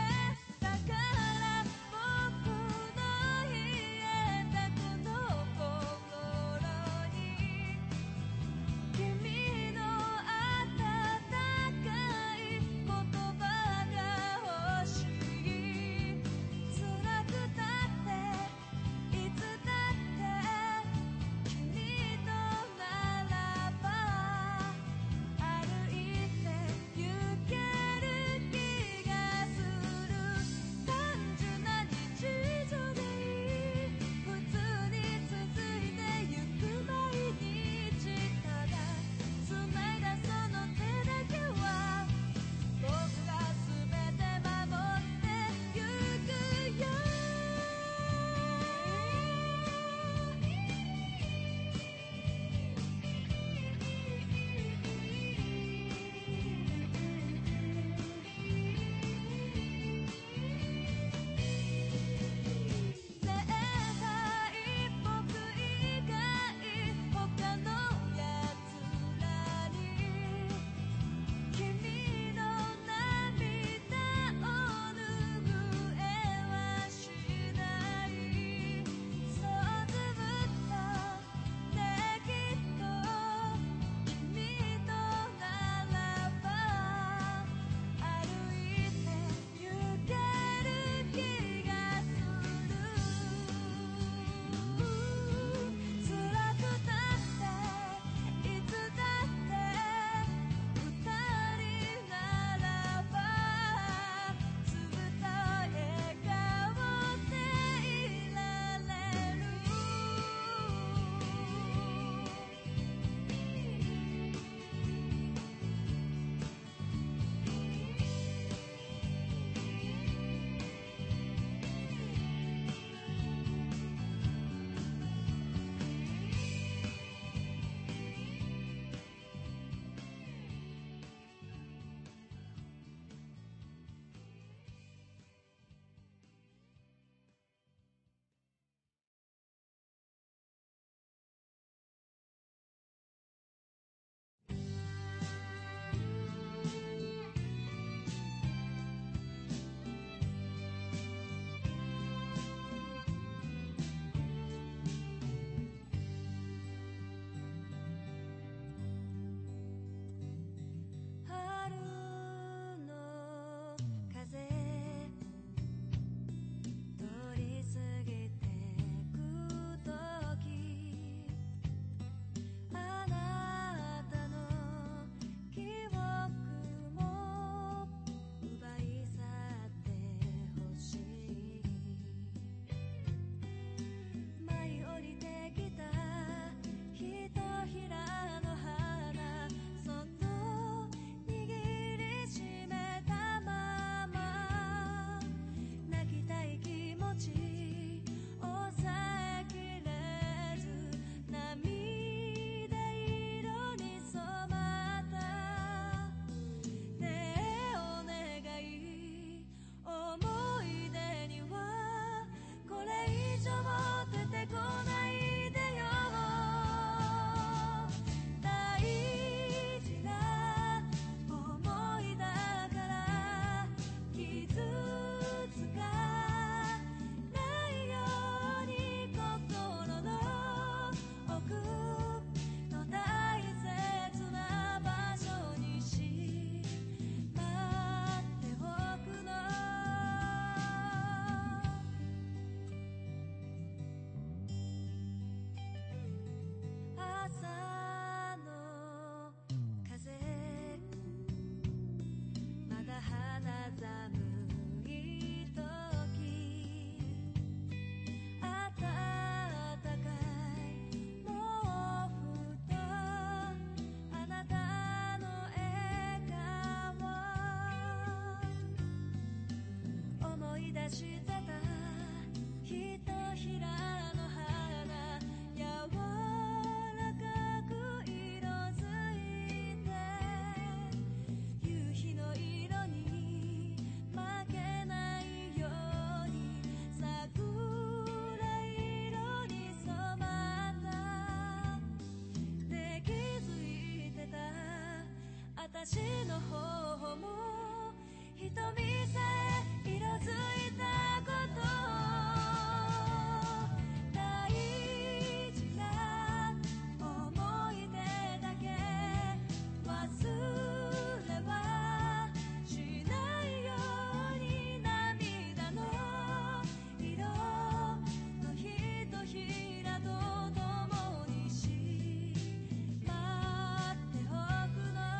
私の方も瞳さえ色づいたこと大事な思い出だけ忘れはしないように涙の色のひとひらと共にしまっておくの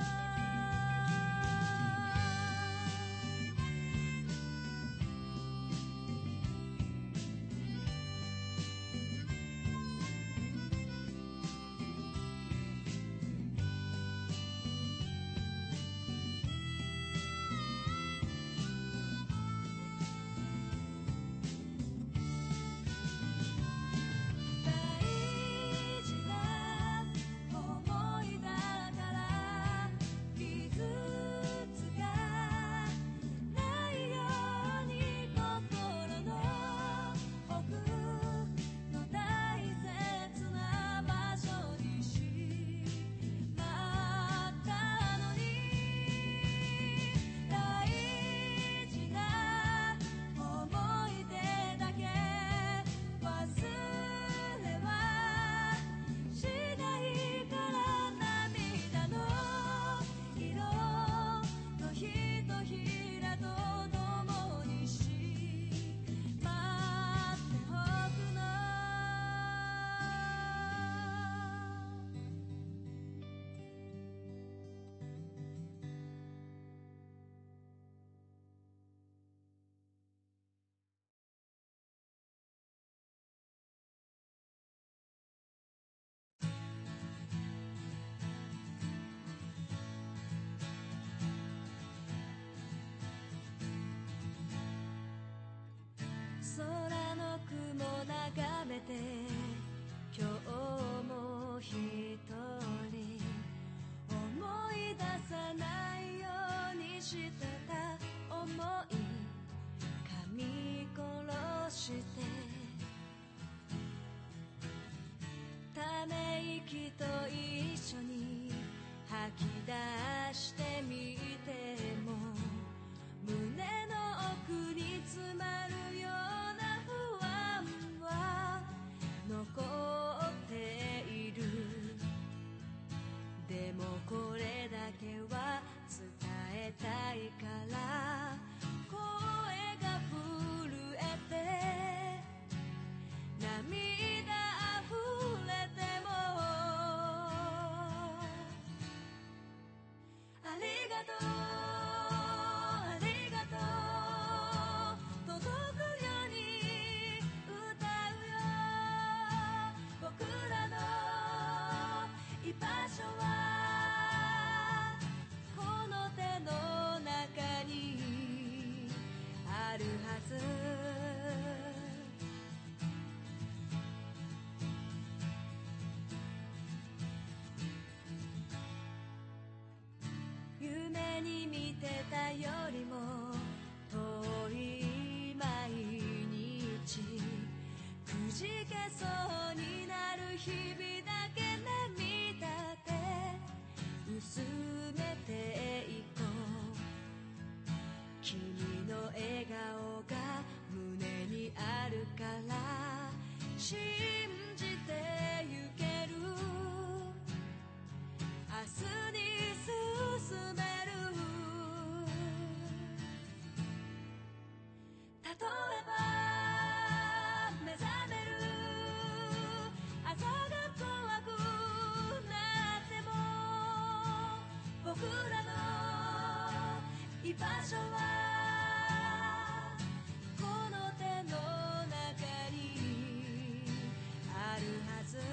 大事な想いだから傷つかないように心の奥の大切な場所にしまったのに大事な思い出だけ忘れはしないから涙の色のひとひらと共にしまっておくの空の雲眺めて今日も一人思い出さないようにしてた想い噛み殺してため息と一緒に吐き出してみても胸の奥に詰まるような不安は残っているでもこれだけは伝えたいから声が震えて涙あふれてもありがとうありがとう届くように歌うよ僕らの居場所はこの手の中にあるはず夢に見てたよりも遠い毎日くじけそうになる日々だけ涙で薄めていこう君の笑顔が胸にあるから信じてゆける明日に進める例えば目覚める朝が怖くなっても僕らの居場所はこの手の中にあるはず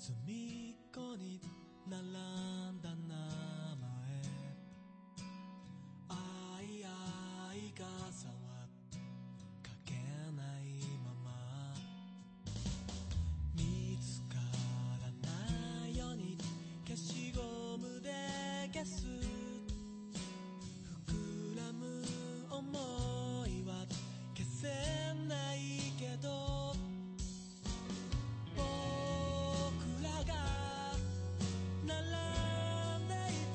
隅っこに並んだ名前、あいあい傘はかけないまま、見つからないように消しゴムで消す、膨らむ想いは消せないけど、僕らが並んでい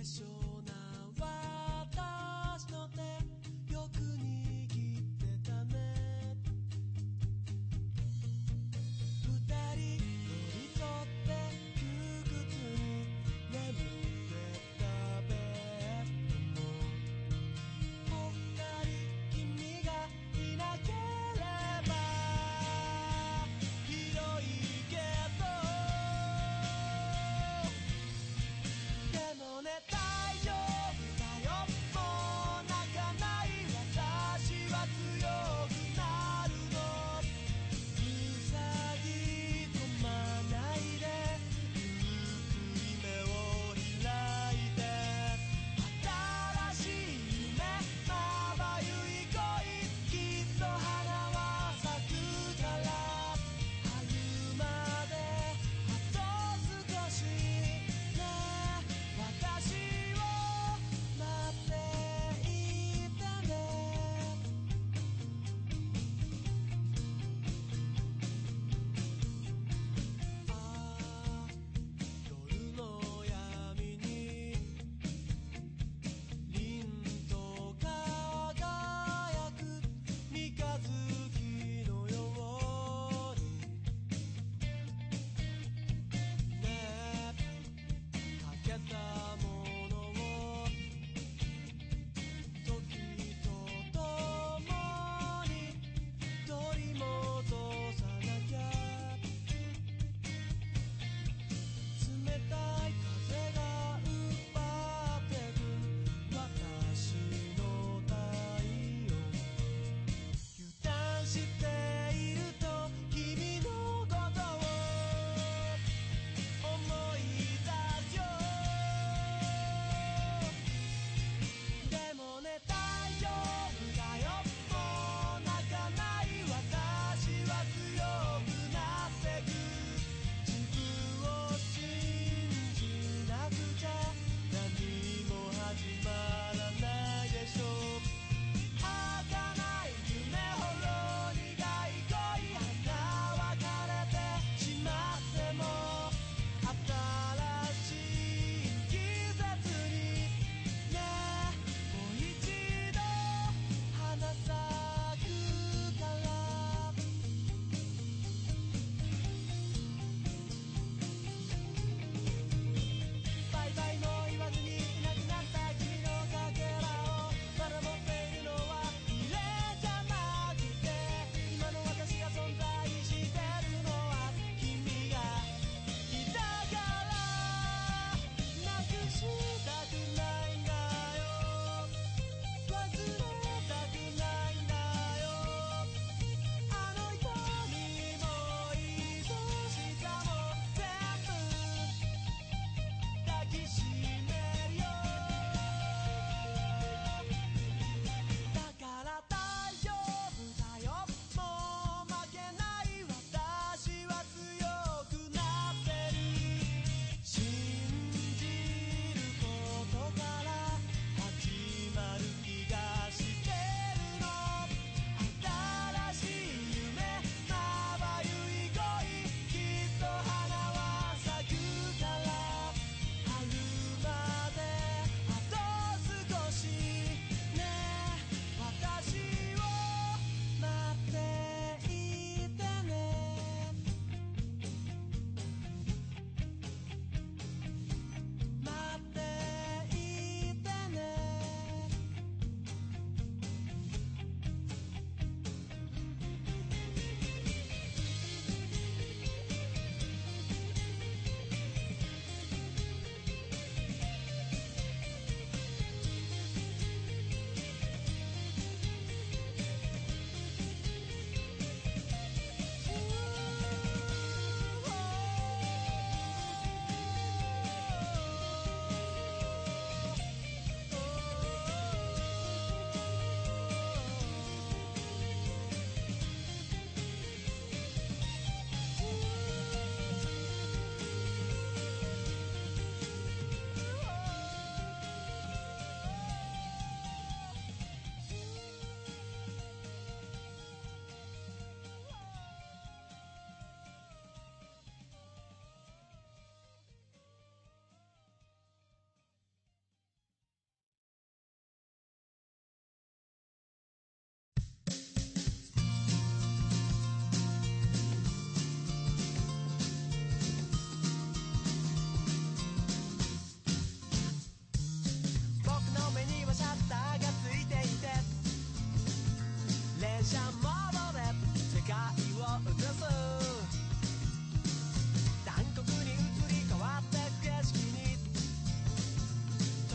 レショな私の手よく握ってたね。二人寄り添って窮屈に眠ってたベッドもぽっかり君がいなければ広いけどでもね太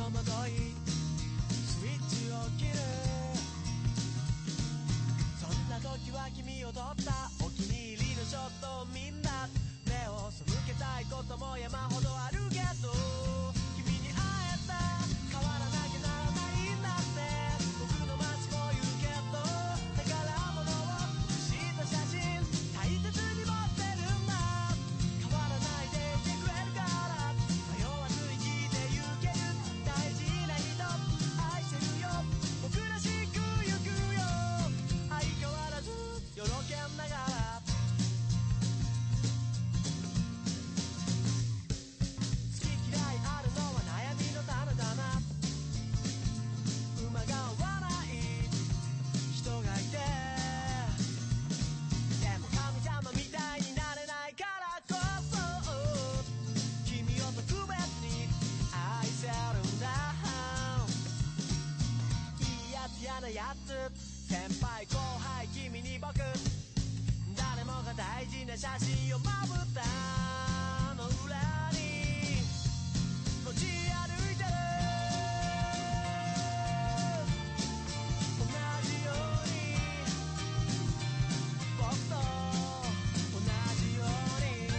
戸惑いスイッチを切る。そんな時は君を撮ったお気に入りのショットをみんな目を背けたいことも山ほどあるけど、君に会えた変わらなきゃならないんだって。僕の街も言うけど宝物を写した写真大切に持ってるんだ。変わらないでいてくれるから迷わず生きてゆける。大事な人愛してるよ僕らしくゆくよ。相変わらずよろけながら好き嫌いあるのは悩みの種だな。馬が合わない人がいてでも神様みたいになれないからこそ君を特別に愛せるんだ。いいやつ嫌なやつ先輩後輩君に僕誰もが大事な写真をまぶたの裏に持ち歩いてる。同じように僕と同じように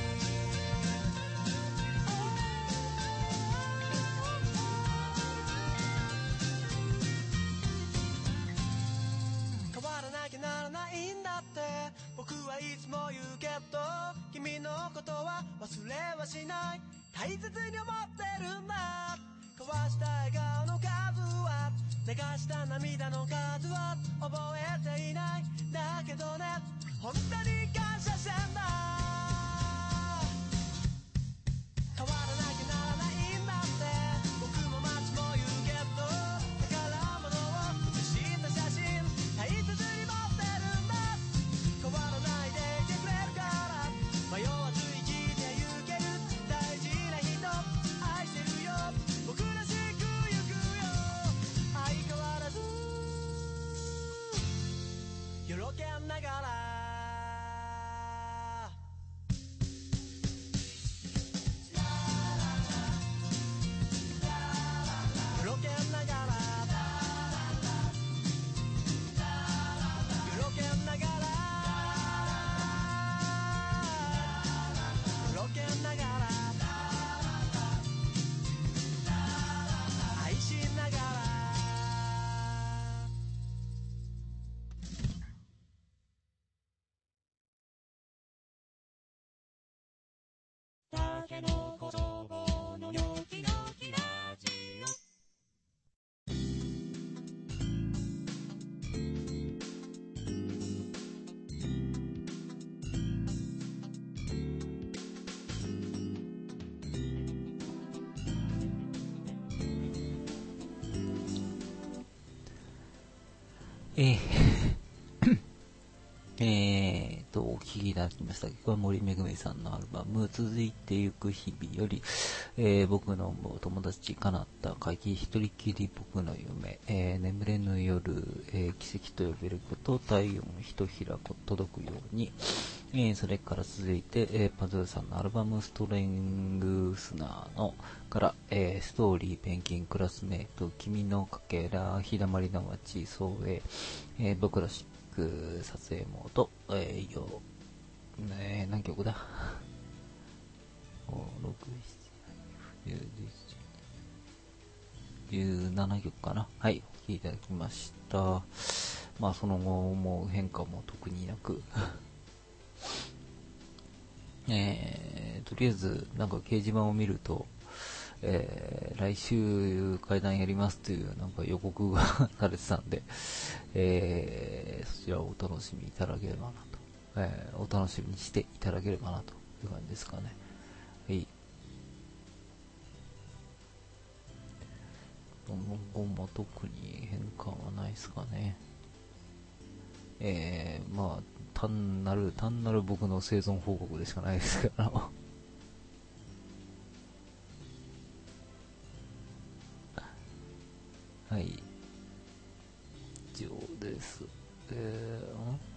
変わらなきゃならないんだって僕はいつも言うけど君のことは忘れはしない大切に思ってるんだ。交わした笑顔の数は流した涙の数は覚えていないだけどね本当に感謝してんだ。変わらなきゃならないんだって僕も街も言うけど宝物を写した写真大切に持ってるんだ。変わらないでいてくれるから迷わず生きてゆける。大事な人愛してるよ僕らしくゆくよ。相変わらずよろけながらよろけながらよろけながらよろけながら愛しながらたけのこそぼのニョキニョキラジえーえーと、お聴きいただきました。これは森めぐみさんのアルバム、続いてゆく日々より、えー、僕の友達叶った会議一人きり僕の夢、えー、眠れぬ夜、えー、奇跡と呼べること、太陽のひとひら届くように、えー、それから続いて、えー、パズーさんのアルバムストレングスナーのから、えー、ストーリー、ペンギン、クラスメイト、君のかけら、日だまりの街、そうえー、えー、僕らしく撮影モード、えー、よ、ねー、何曲だろく、なな、じゅうななきょくかな。はい、お聴きいただきました。まあその後も変化も特になくえー、とりあえずなんか掲示板を見ると、えー、来週会談やりますというなんか予告がされてたんで、えー、そちらをお楽しみいただければなと、えー、お楽しみにしていただければなという感じですかね。はい。今後も特に変化はないですかね。えー、まあ単なる単なる僕の生存報告でしかないですからはい、以上です。えー、ん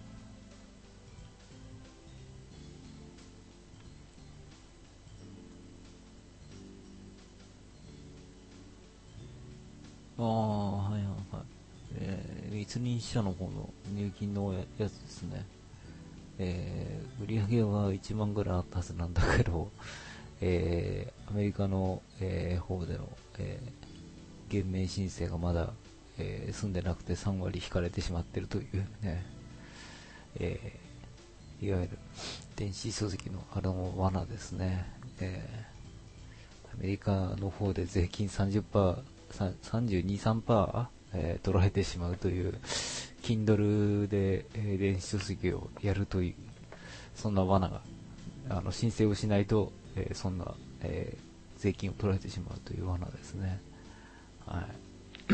ああ、はいはいはい。えー、一輪車の方の入金のややつですね。えー、売り上げはいちまんぐらいあったはずなんだけど、えー、アメリカの、えー、方での、えー、減免申請がまだ、えー、済んでなくてさん割引かれてしまっているというね、えー、いわゆる電子書籍のあの罠ですね。えー、アメリカの方で税金 さんじゅっパーセント、さんじゅうに、さんパーセント、えー、取られてしまうという、Kindle で、えー、電子書籍をやるという、そんな罠が、あの申請をしないと、えー、そんな、えー、税金を取られてしまうという罠ですね。はい。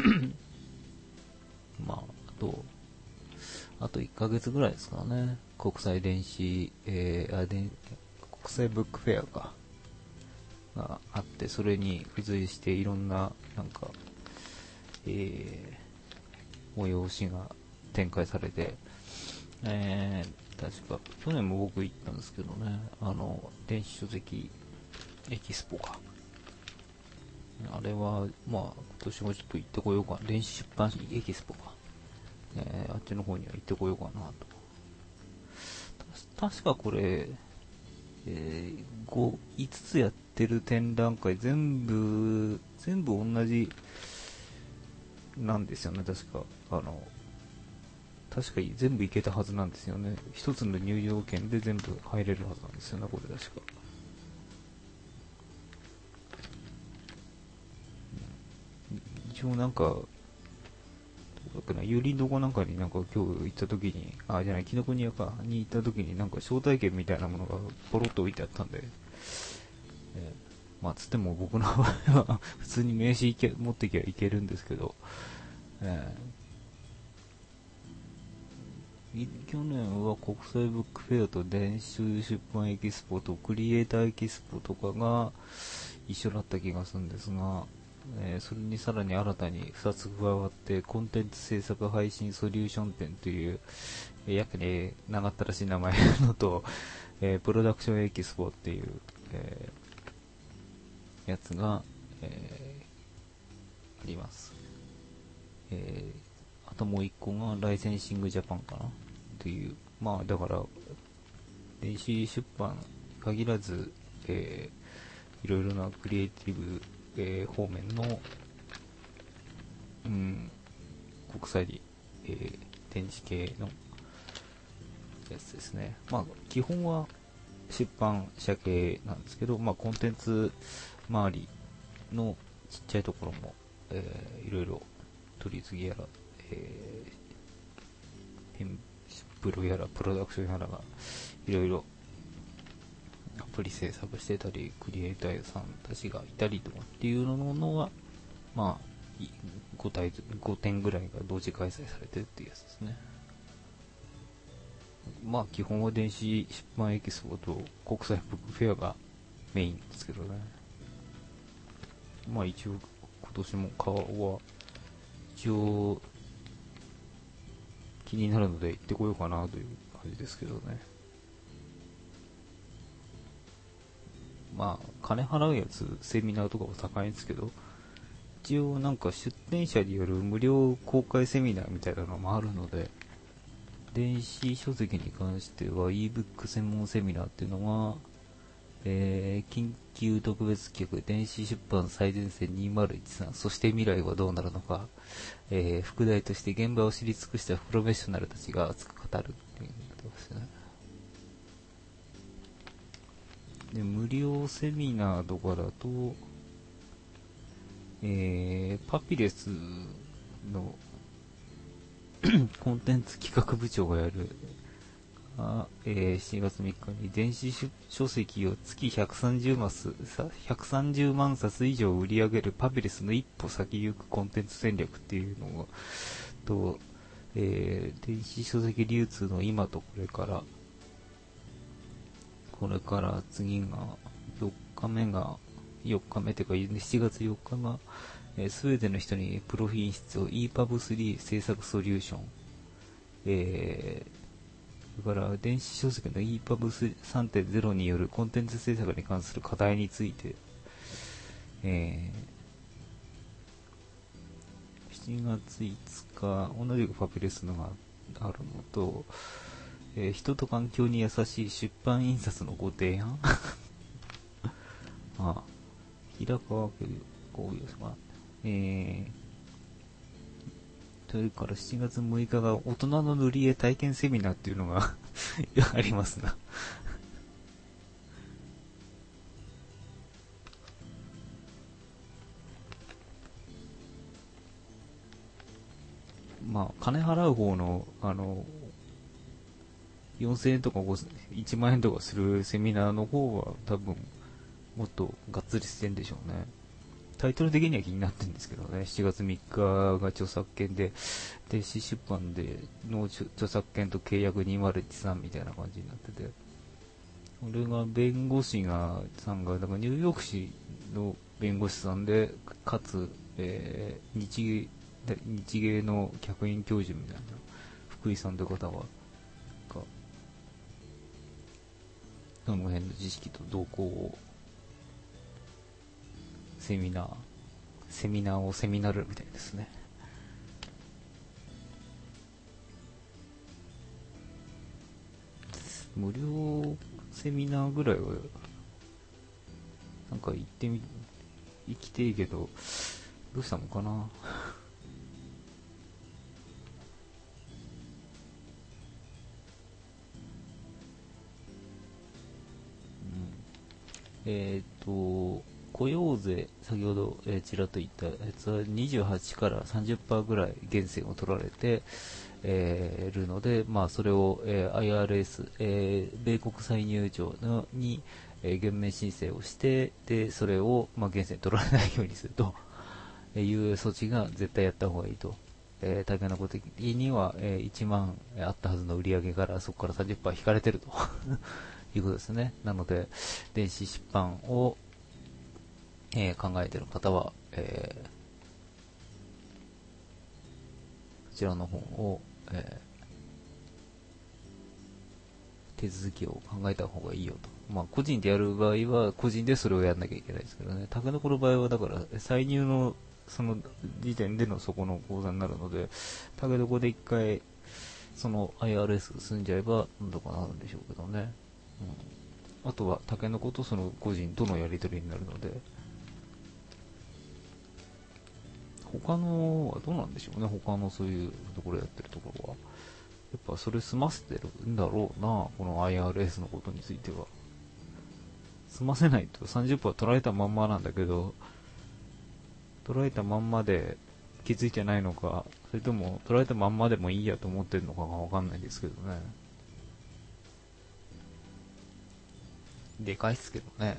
まあ、あと、あといっかげつぐらいですかね。国際電子、えー、あ、で、国際ブックフェアか。があって、それに付随していろんな、なんか、えー、催しが展開されて、えー、確か、去年も僕行ったんですけどね、あの、電子書籍エキスポか。あれは、まあ、今年もちょっと行ってこようかな。電子出版エキスポか。えー、あっちの方には行ってこようかなと。た確かこれ、えー、ご、いつつやってる展覧会全部、全部同じなんですよね、確か。あの、確か全部行けたはずなんですよね。一つの入場券で全部入れるはずなんですよね、これ確か。一応なんか、どうだっけな、有林堂かなんかになんか今日行った時に、あ、じゃない、紀ノ国屋かに行った時になんか招待券みたいなものがポロッと置いてあったんで、えー、まあつっても僕の場合は普通に名刺いけ持ってきゃいけるんですけど、えー、去年は国際ブックフェアと電子出版エキスポとクリエイターエキスポとかが一緒だった気がするんですが、えー、それにさらに新たにふたつ加わってコンテンツ制作配信ソリューション展という、えー、やけに長ったらしい名前のと、えー、プロダクションエキスポっていう、えー、やつが、えー、あります。えー、あともう一個がライセンシングジャパンかなという、まあだから電子出版に限らず、えー、いろいろなクリエイティブ、えー、方面の、うん、国際、えー、電子系のやつですね。まあ基本は出版社系なんですけど、まあコンテンツ周りのちっちゃいところも、えー、いろいろ取り次ぎやら、えー、ペンプロやらプロダクションやらがいろいろアプリ制作してたり、クリエイターさんたちがいたりとかっていうのは、まあ、ご体、ごてんぐらいが同時開催されてるっていうやつですね。まあ、基本は電子出版エキスポと国際ブックフェアがメインですけどね。まあ、一応、今年も顔は、一応、気になるので行ってこようかなという感じですけどね。まあ、金払うやつ、セミナーとかは高いんですけど、一応なんか出展者による無料公開セミナーみたいなのもあるので、電子書籍に関しては ebook 専門セミナーっていうのが、えー、緊急特別企画電子出版最前線にせんじゅうさん、そして未来はどうなるのか、えー、副題として現場を知り尽くしたプロフェッショナルたちが熱く語るっていうことですね。で、無料セミナーとかだと、えー、パピレスのコンテンツ企画部長がやる、あえー、しちがつみっかに電子書籍を月ひゃくさんじゅうまんさつ以上売り上げるパピレスの一歩先行くコンテンツ戦略っていうのと、えー、電子書籍流通の今とこれから、これから次がよっかめが、よっかめというかしちがつよっかが、えー、全ての人にプロ品質を イーパブスリー 制作ソリューション、えー、それから電子書籍の イーパブスリーさんてんゼロ によるコンテンツ制作に関する課題について、えちがついつか、同じくファビュレスのがあるのと、えー人と環境に優しい出版印刷のご提案ああ、平川家こういうのが、えー、それからしちがつむいかが大人の塗り絵体験セミナーっていうのがありますな。まあ、金払う方の、あの、よんせんえんとかいちまんえんとかするセミナーの方は多分、もっとがっつりしてんでしょうね。タイトル的には気になってるんですけどね、しちがつみっかが著作権で、電子出版での著作権と契約にせんじゅうさんみたいな感じになってて、これが弁護士が、さんが、だからニューヨーク市の弁護士さんで、かつ、えー、日芸、日芸の客員教授みたいな、福井さんという方は、か、その辺の知識と動向を、セミナー、セミナーをセミナルみたいですね。無料セミナーぐらいは、なんか行ってみ、行きてえけど、どうしたのかな。えっと、雇用税、先ほど、えー、ちらっと言ったやつはにじゅうはちからさんじゅっパーセントぐらい源泉を取られて、えー、るので、まあ、それを、えー、アイアールエス、えー、米国歳入庁のに、えー、減免申請をして、で、それを、まあ、源泉取られないようにするという措置が絶対やった方がいいと。えー、タケノコ的には、えー、いちまんあったはずの売り上げからそこから さんじゅっパーセント 引かれてるということですね。なので、電子出版を、えー、考えている方は、えー、こちらの本を、えー、手続きを考えた方がいいよと。まあ、個人でやる場合は、個人でそれをやんなきゃいけないですけどね。タケノコの場合は、だから、歳入の、その時点でのそこの口座になるので、タケノコで一回、その アイアールエス 済んじゃえば、なんとかなるんでしょうけどね。うん、あとは、タケノコとその個人とのやり取りになるので、他のはどうなんでしょうね。他のそういうところやってるところは。やっぱそれ済ませてるんだろうな、この アイアールエス のことについては。済ませないと さんじゅっパーセント 取られたまんまなんだけど、取られたまんまで気づいてないのか、それとも取られたまんまでもいいやと思ってるのかがわかんないですけどね。でかいっすけどね。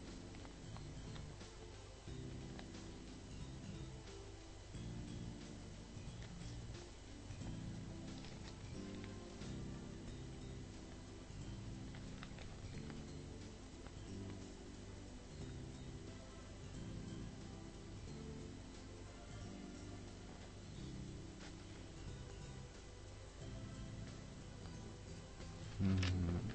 うーん。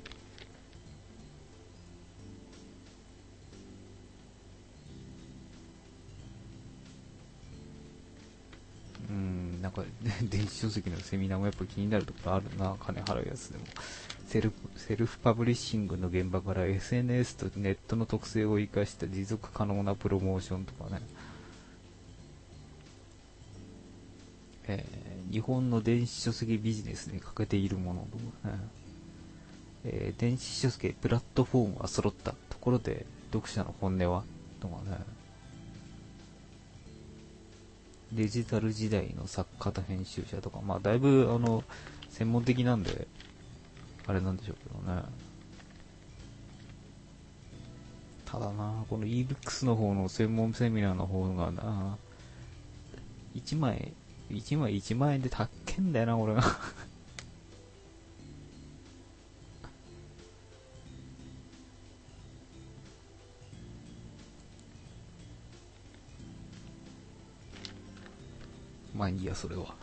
うーん、なんか電子書籍のセミナーもやっぱ気になるところあるな、金払うやつでも。セルフ、セルフパブリッシングの現場から エスエヌエス とネットの特性を生かした持続可能なプロモーションとかね。えー、日本の電子書籍ビジネスに欠けているものとかね。えー、電子書籍プラットフォームは揃ったところで読者の本音はとかね。デジタル時代の作家と編集者とか、まあだいぶあの専門的なんであれなんでしょうけどね。ただな、この e-books の方の専門セミナーの方がな、いちまいいちまいいちまん円で高っけんだよな、俺がまあいいや、それは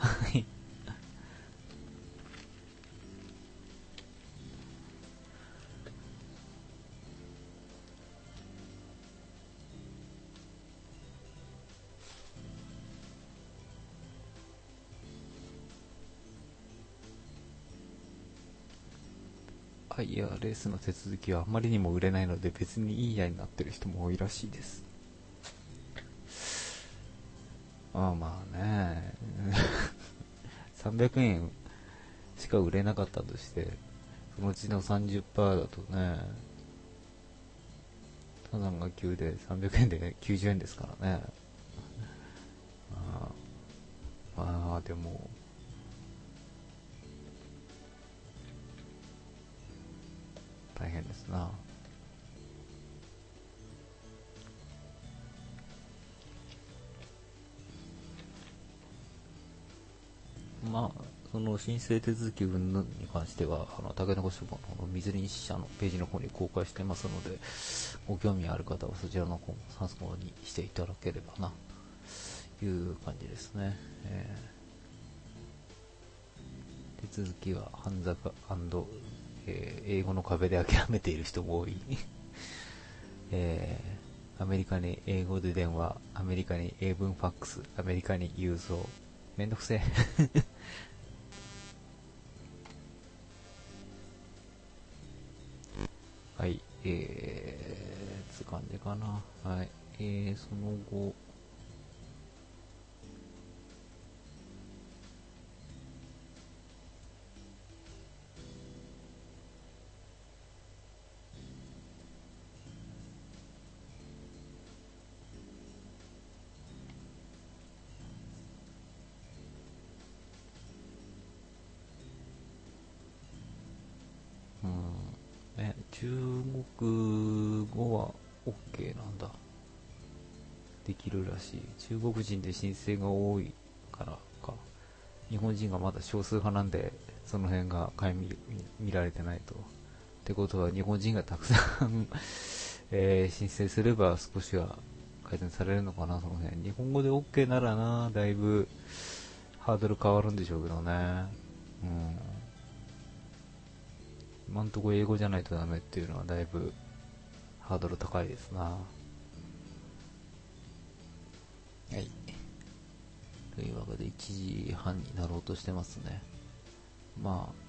アイアールエス の手続きはあまりにも売れないので別にいいやになってる人も多いらしいです。ああまあねさんびゃくえんしか売れなかったとしてそのうちの さんじゅっパーセント だとねタダンがきゅうでさんびゃくえんで、ね、きゅうじゅうえんですからね。ああまあでも大変ですな。まあその申請手続き云々に関してはあのタケノコ書房の方の水林社のページの方に公開してますので、ご興味ある方はそちらの方も参考にしていただければなという感じですね。えー、手続きは半坂&、えー、英語の壁で諦めている人も多い、えー、アメリカに英語で電話、アメリカに英文ファックス、アメリカに郵送、めんどくせえはい、えー、つ感じかな。はい、えー、その後、ね、中国語は OK なんだ。できるらしい。中国人で申請が多いからか。日本人がまだ少数派なんで、その辺が顧み見られてないと。ってことは日本人がたくさん、えー、申請すれば少しは改善されるのかな、その辺。日本語で OK ならな、だいぶハードル変わるんでしょうけどね。うん。今んとこ英語じゃないとダメっていうのはだいぶハードル高いですな。はい。というわけでいちじはんになろうとしてますね。まあ、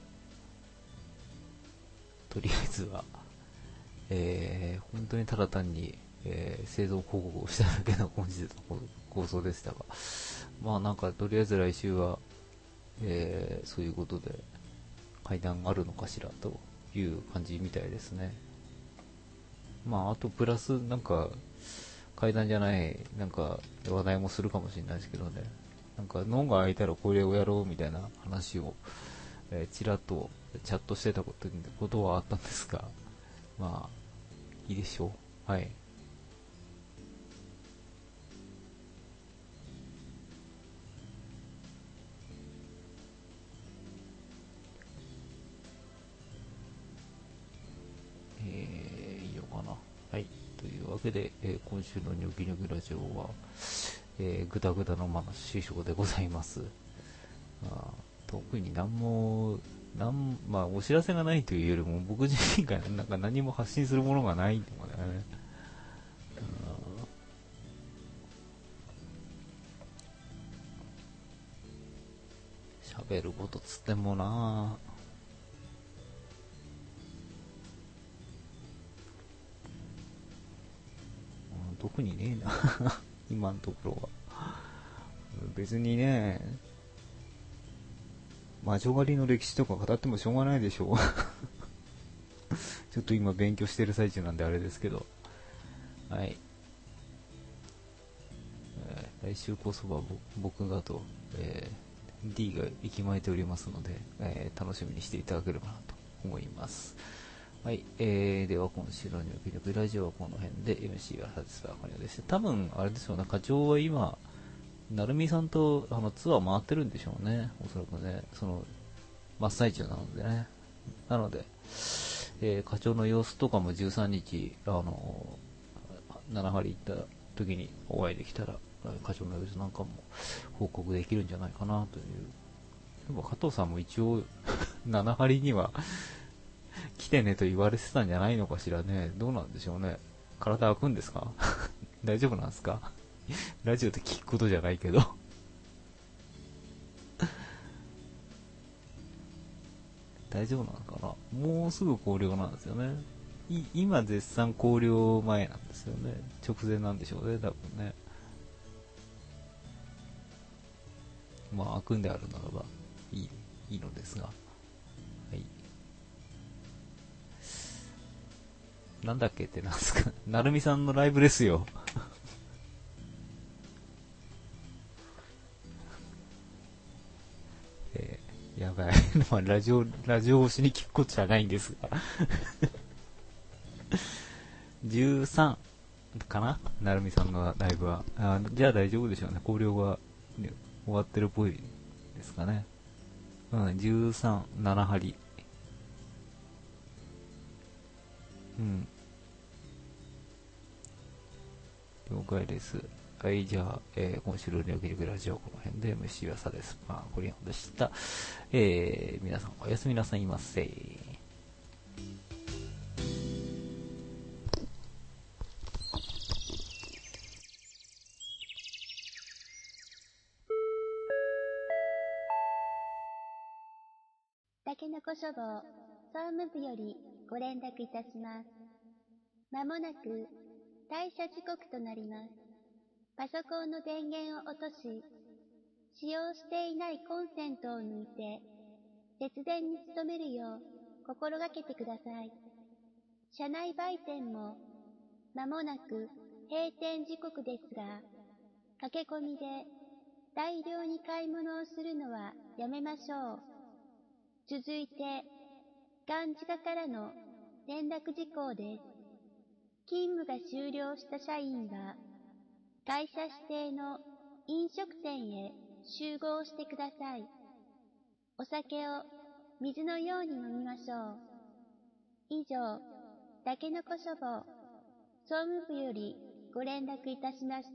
とりあえずは、えー、本当にただ単に、えー、製造広告をしただけの本日の構想でしたが、まあなんかとりあえず来週は、えー、そういうことで、階段あるのかしらという感じみたいですね。まああとプラスなんか階段じゃないなんか話題もするかもしれないですけどね。なんか脳が開いたらこれをやろうみたいな話を、えー、ちらっとチャットしてたことことはあったんですが、まあいいでしょう。はい。えー、いいよかな。はい。というわけで、えー、今週のニョキニョキラジオは、えー、ぐだぐだのまま師匠でございます。あ特に何も、なんまあ、お知らせがないというよりも、僕自身がなんか何も発信するものがないのかね。喋ることつってもなぁ。特にねえな今のところは。別にね、魔女狩りの歴史とか語ってもしょうがないでしょうちょっと今勉強してる最中なんであれですけど、はい、えー、来週こそは僕がと、えー、D が息巻いておりますので、えー、楽しみにしていただければなと思います。はい、えー、では今週のニョキニョキラジオはこの辺で エムシー はサティスファーカニオでして、多分あれですよね、課長は今成美さんとあのツアー回ってるんでしょうね、おそらくね、その真っ最中なのでね。なので、えー、課長の様子とかもじゅうさんにちあのなな針行った時にお会いできたら課長の様子なんかも報告できるんじゃないかなという。でも加藤さんも一応なな針には来てねと言われてたんじゃないのかしらね。どうなんでしょうね。体開くんですか大丈夫なんですかラジオって聞くことじゃないけど大丈夫なのかな。もうすぐ校了なんですよね。い今絶賛校了前なんですよね。直前なんでしょうね、多分ね。まあ開くんであるならばいい、いいのですが、はい。なんだっけってなんですか。なるみさんのライブですよ。えー、やばい。まあラジオラジオ越しに聞くことじゃないんですが。じゅうさんかな、なるみさんのライブは。あ、じゃあ大丈夫でしょうね。校了が、ね、終わってるっぽいですかね。うん、じゅうさん、なな針。うん。了解です。はい、じゃあ、えー、今週のニョキニョキラジオこの辺で虫わさです。まあ、これでした。えー、皆さんおやすみなさいませ。 たけのこ書房、総務部よりご連絡いたします。まもなく退社時刻となります。パソコンの電源を落とし、使用していないコンセントを抜いて、節電に努めるよう心がけてください。社内売店もまもなく閉店時刻ですが、駆け込みで大量に買い物をするのはやめましょう。続いて、がんじがからの連絡事項です。勤務が終了した社員は、会社指定の飲食店へ集合してください。お酒を水のように飲みましょう。以上、たけのこ書房、総務部よりご連絡いたしました。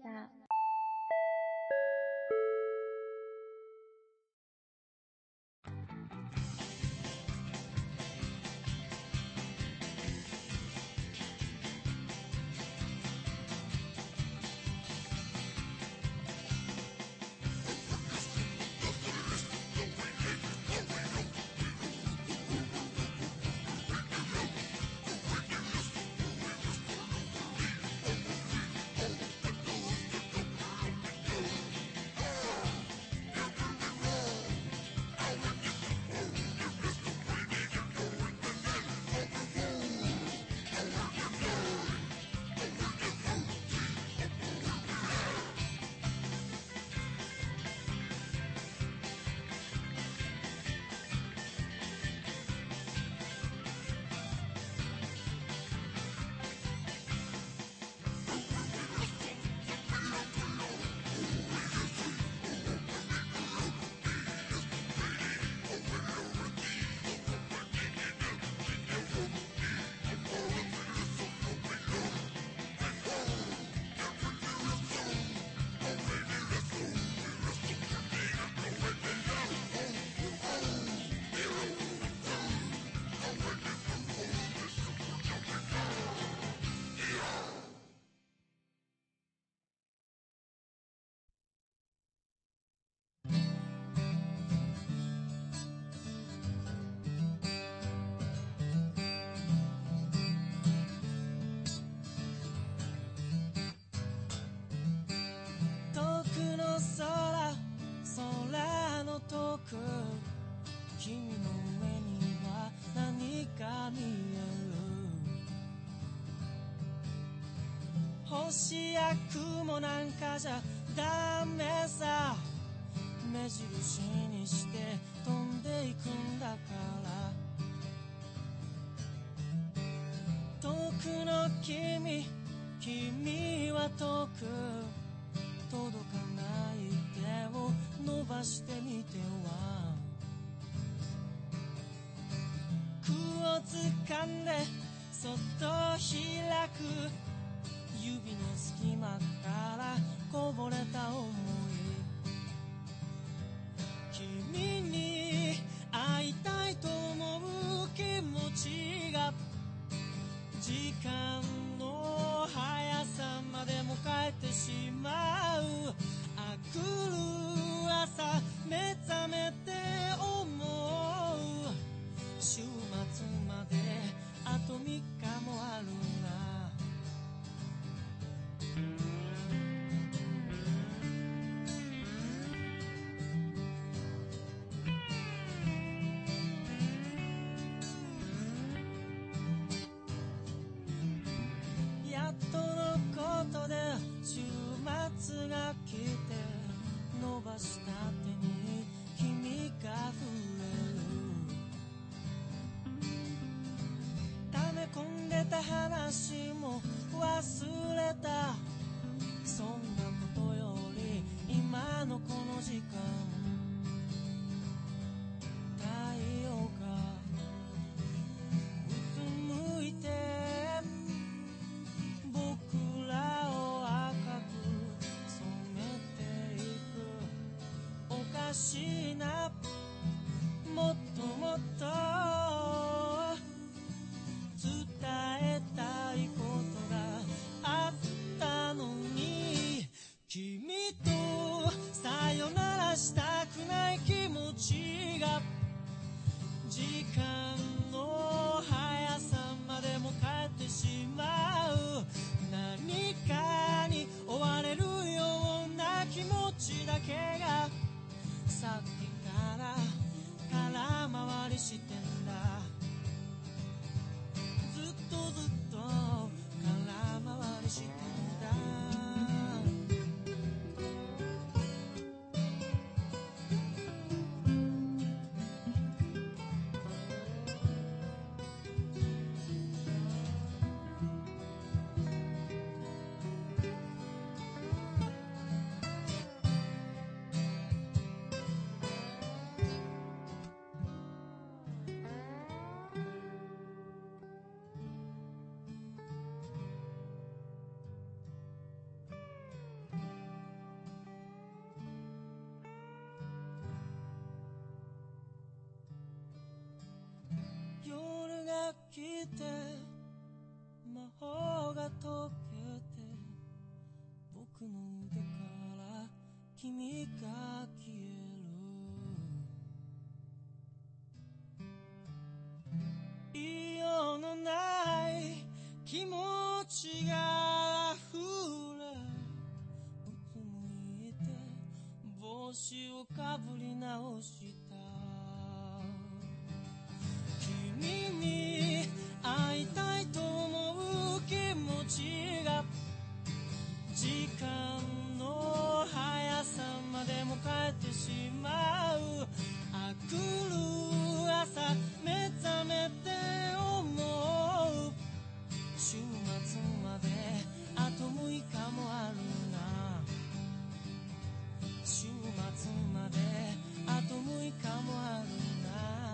君の上には何か見える。星や雲なんかじゃダメさ、目印にして飛んでいくんだから。遠くの君、君は遠く届かない手を伸ばしてみては。空を掴んでそっと開く指の隙間からこぼれた想い。君に会いたいと思う気持ちが時間の速さまでも変えてしまう。あくる朝目覚めて思う。終しいな、もっともっと伝えたいことがあったのに、君とさよならしたくない気持ちが時間の速さまでも変えてしまう。何かに追われるような気持ちだけがさっきから空回りしてんだ。ずっとずっと空回りしてんだ。夜が来て魔法が解けて、僕の腕から君が消える。言いようのない気持ちが溢れ、うつむいて帽子をかぶり直した。君に会いたいと思う気持ちが時間の速さまでも変えてしまう。あくる朝目覚めて思う。週末まであとむいかもあるな。週末まであとむいかもあるな。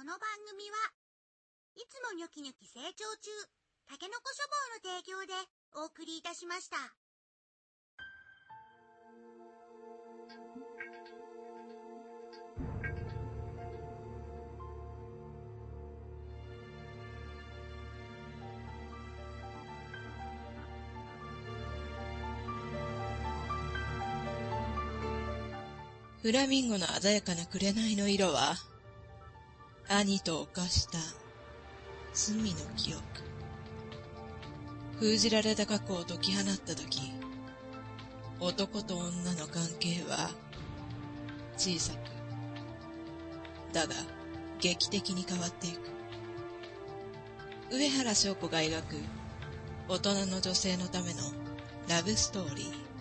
この番組はいつもニョキニョキ成長中タケノコ書房の提供でお送りいたしました。 フラミンゴの鮮やかな紅の色は、兄と犯した罪の記憶。封じられた過去を解き放ったとき、男と女の関係は小さく、だが劇的に変わっていく。上原翔子が描く大人の女性のためのラブストーリ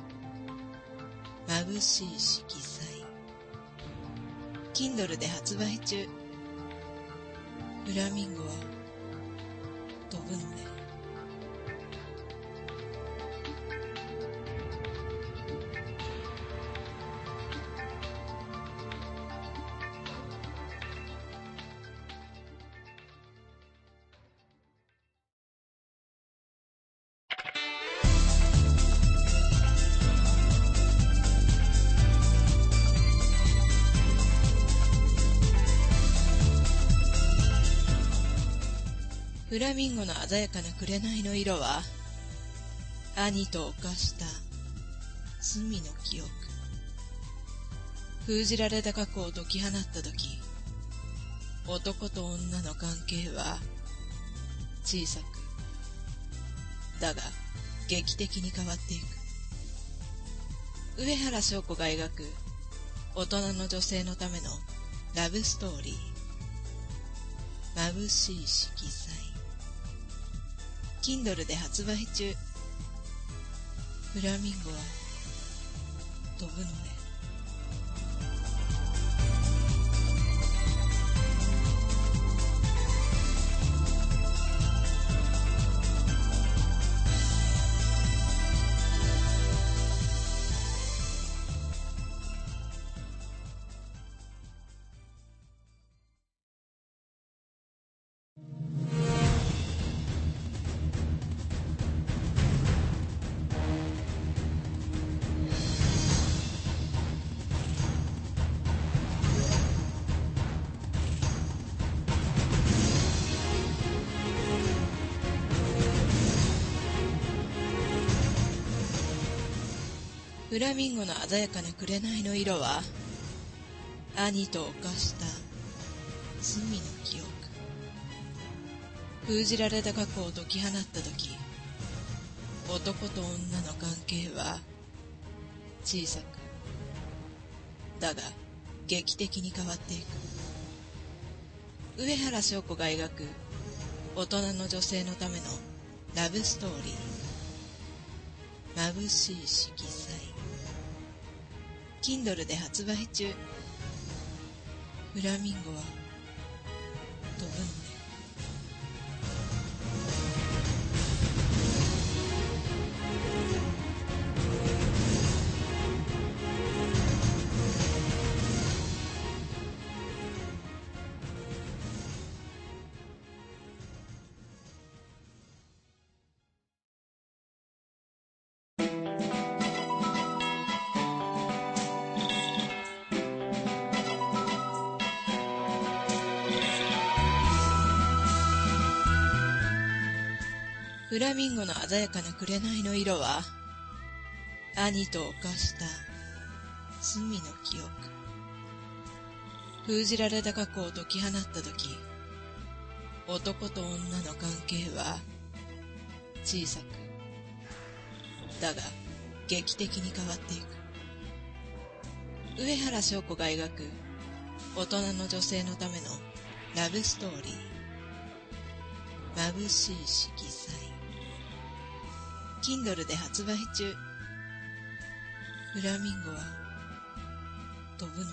ー。眩しい色彩。Kindle で発売中。フラミンゴは飛ぶのね。フラミンゴの鮮やかな紅の色は、兄と犯した罪の記憶。封じられた過去を解き放ったとき、男と女の関係は小さく、だが劇的に変わっていく。上原翔子が描く大人の女性のためのラブストーリー。眩しい色彩。Kindle で発売中。フラミンゴは飛ぶのね。フラミンゴの鮮やかな紅の色は、兄と犯した罪の記憶。封じられた過去を解き放ったとき、男と女の関係は小さく、だが劇的に変わっていく。上原翔子が描く大人の女性のためのラブストーリー。眩しい色彩。Kindle で発売中。フラミンゴは飛ぶのね。フラミンゴの鮮やかな紅の色は、兄と犯した罪の記憶。封じられた過去を解き放ったとき、男と女の関係は小さく、だが劇的に変わっていく。上原翔子が描く大人の女性のためのラブストーリー。眩しい色彩。Kindle で発売中。フラミンゴは飛ぶのね。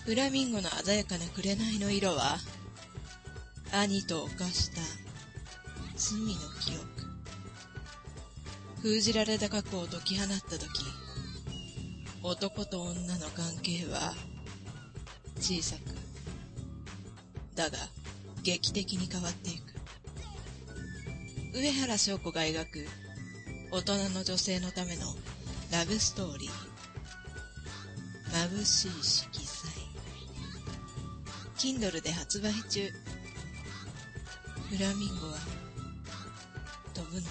フラミンゴの鮮やかな紅の色は、兄と犯した罪の記憶。封じられた過去を解き放ったとき、男と女の関係は小さく、だが劇的に変わっていく。上原翔子が描く大人の女性のためのラブストーリー。眩しい色彩。Kindle で発売中。フラミンゴは飛ぶのね。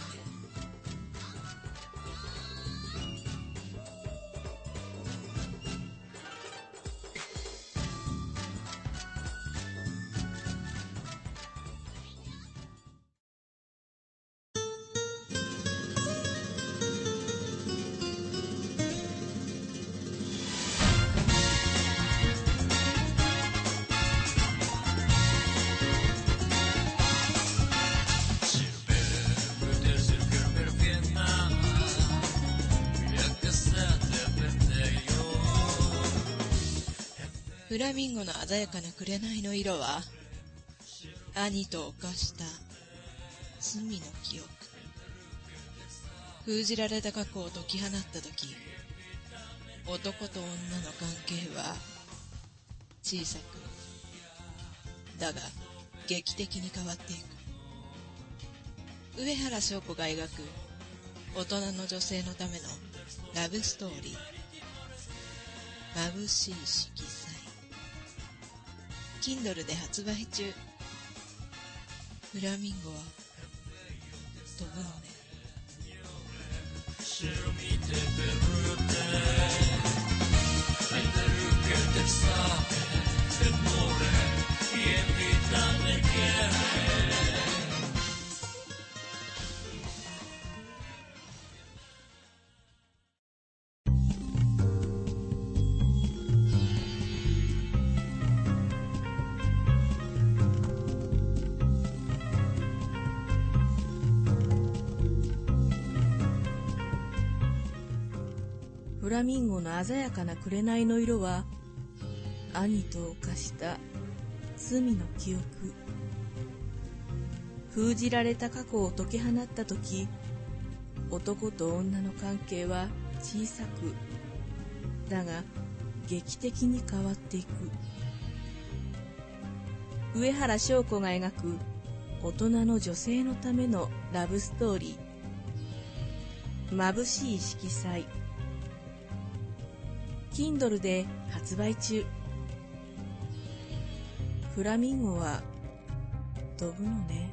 フラミンゴの鮮やかな紅の色は、兄と犯した罪の記憶。封じられた過去を解き放ったとき、男と女の関係は小さく、だが劇的に変わっていく。上原翔子が描く大人の女性のためのラブストーリー。眩しい色彩。Kindle で発売中。フラミンゴは飛ぶのね。 フラミンゴの鮮やかな紅の色は、兄と犯した罪の記憶。封じられた過去を解き放ったとき、男と女の関係は小さく、だが劇的に変わっていく。上原翔子が描く大人の女性のためのラブストーリー。眩しい色彩。Kindle で発売中。フラミンゴは飛ぶのね。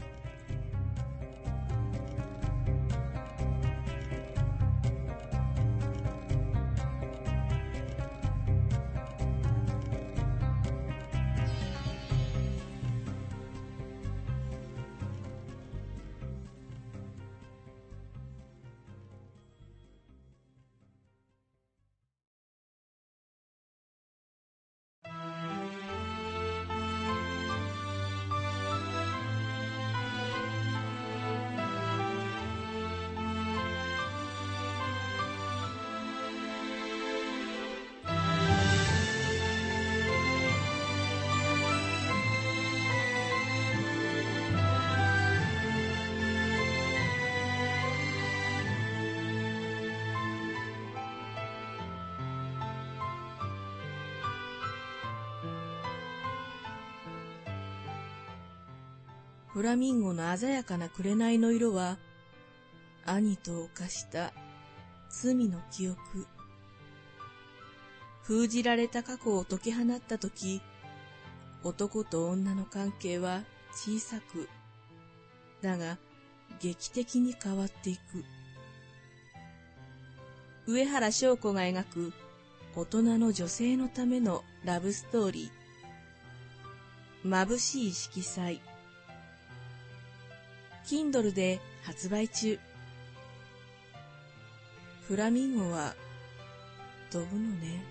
フラミンゴの鮮やかな紅の色は、兄と犯した罪の記憶。封じられた過去を解き放ったとき、男と女の関係は小さく、だが劇的に変わっていく。上原翔子が描く大人の女性のためのラブストーリー。眩しい色彩。Kindle で発売中。フラミンゴは飛ぶのね。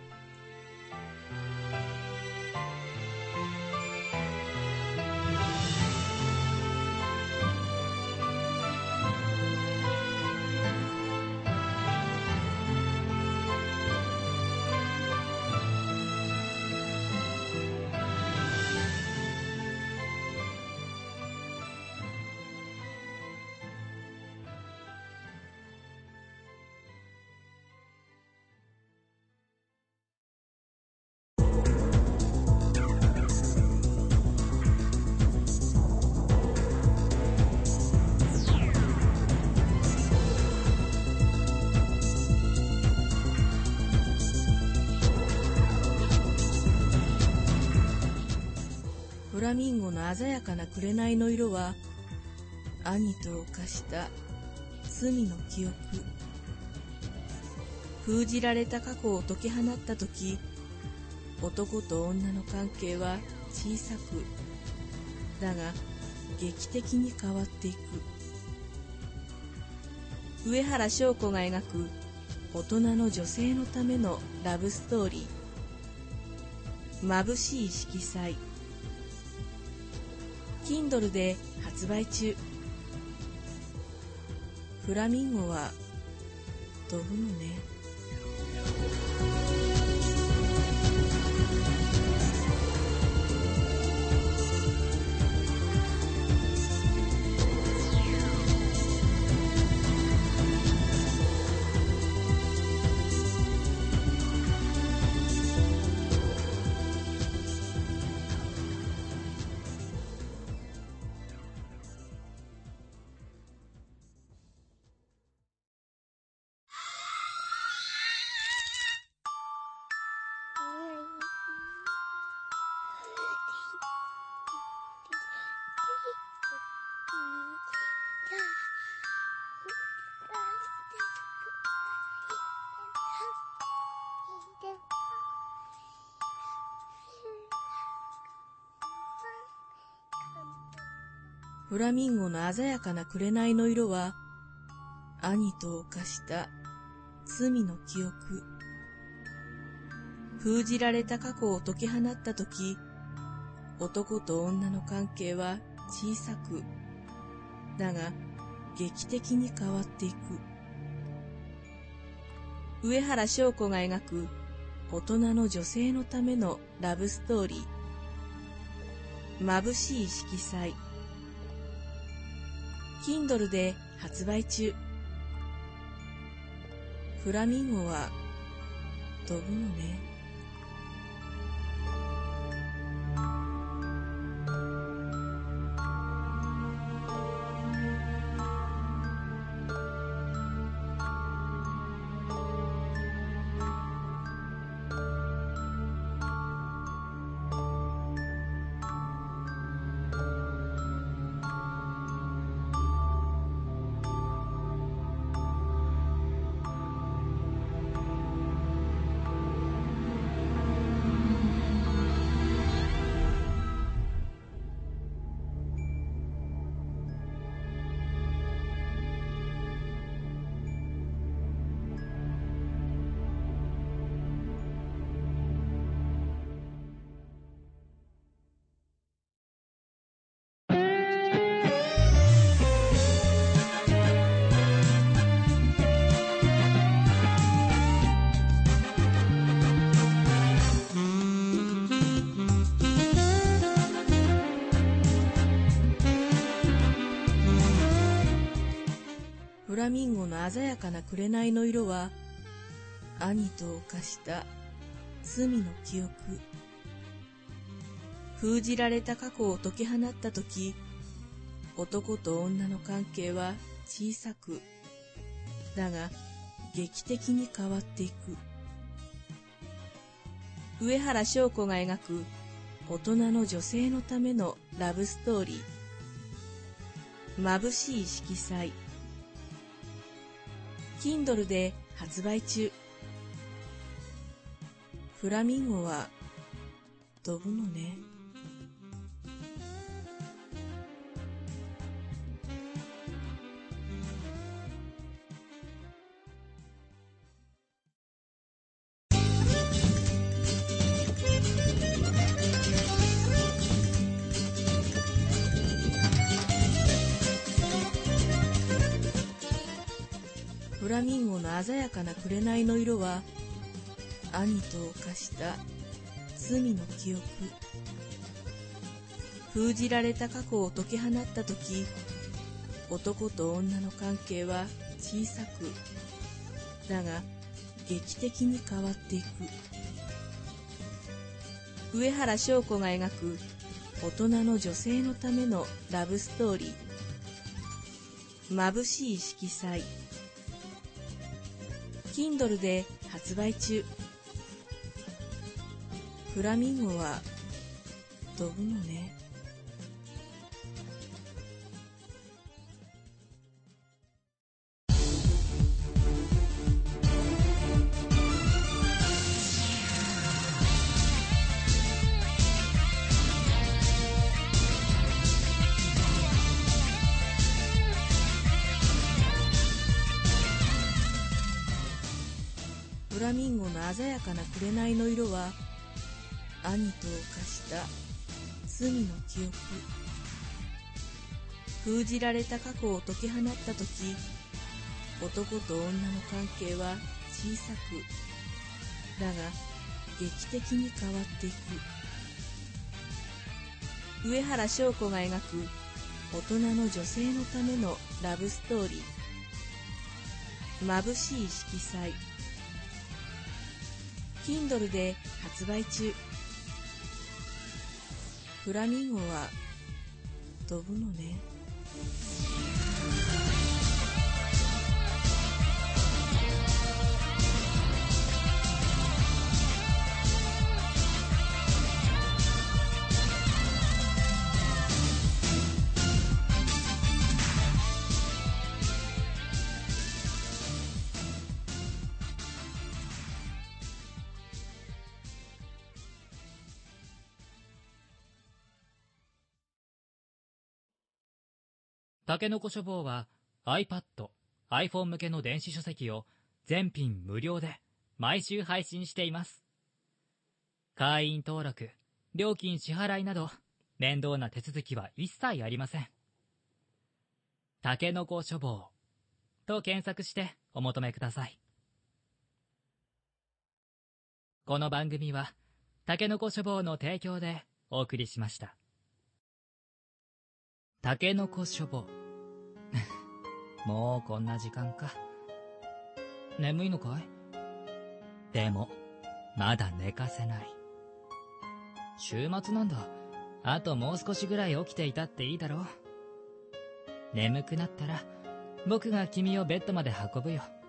フラミンゴの鮮やかな紅の色は、兄と犯した罪の記憶。封じられた過去を解き放ったとき、男と女の関係は小さく、だが劇的に変わっていく。上原翔子が描く大人の女性のためのラブストーリー。眩しい色彩。Kindle で発売中。フラミンゴは飛ぶのね。フラミンゴの鮮やかな紅の色は、兄と犯した罪の記憶。封じられた過去を解き放ったとき、男と女の関係は小さく、だが劇的に変わっていく。上原翔子が描く大人の女性のためのラブストーリー。眩しい色彩。Kindle で発売中。フラミンゴは飛ぶのね。フラミンゴの鮮やかな紅の色は、兄と犯した罪の記憶。封じられた過去を解き放ったとき、男と女の関係は小さく、だが劇的に変わっていく。上原翔子が描く大人の女性のためのラブストーリー。眩しい色彩。Kindle で発売中。フラミンゴは飛ぶのね。フラミンゴの鮮やかな紅の色は、兄と犯した罪の記憶。封じられた過去を解き放ったとき、男と女の関係は小さく、だが劇的に変わっていく。上原翔子が描く大人の女性のためのラブストーリー。眩しい色彩。Kindle で発売中。フラミンゴは飛ぶのね。 の鮮やかな紅の色は、兄と犯した罪の記憶。封じられた過去を解き放ったとき、男と女の関係は小さく、だが劇的に変わっていく。上原翔子が描く大人の女性のためのラブストーリー。眩しい色彩。Kindle で発売中。フラミンゴは飛ぶのね。 たけのこ書房は iPad、iPhone 向けの電子書籍を全品無料で毎週配信しています。会員登録、料金支払いなど面倒な手続きは一切ありません。たけのこ書房と検索してお求めください。この番組はたけのこ書房の提供でお送りしました。たけのこ書房もうこんな時間か。眠いのかい？でもまだ寝かせない。週末なんだ。あともう少しぐらい起きていたっていいだろう。眠くなったら僕が君をベッドまで運ぶよ。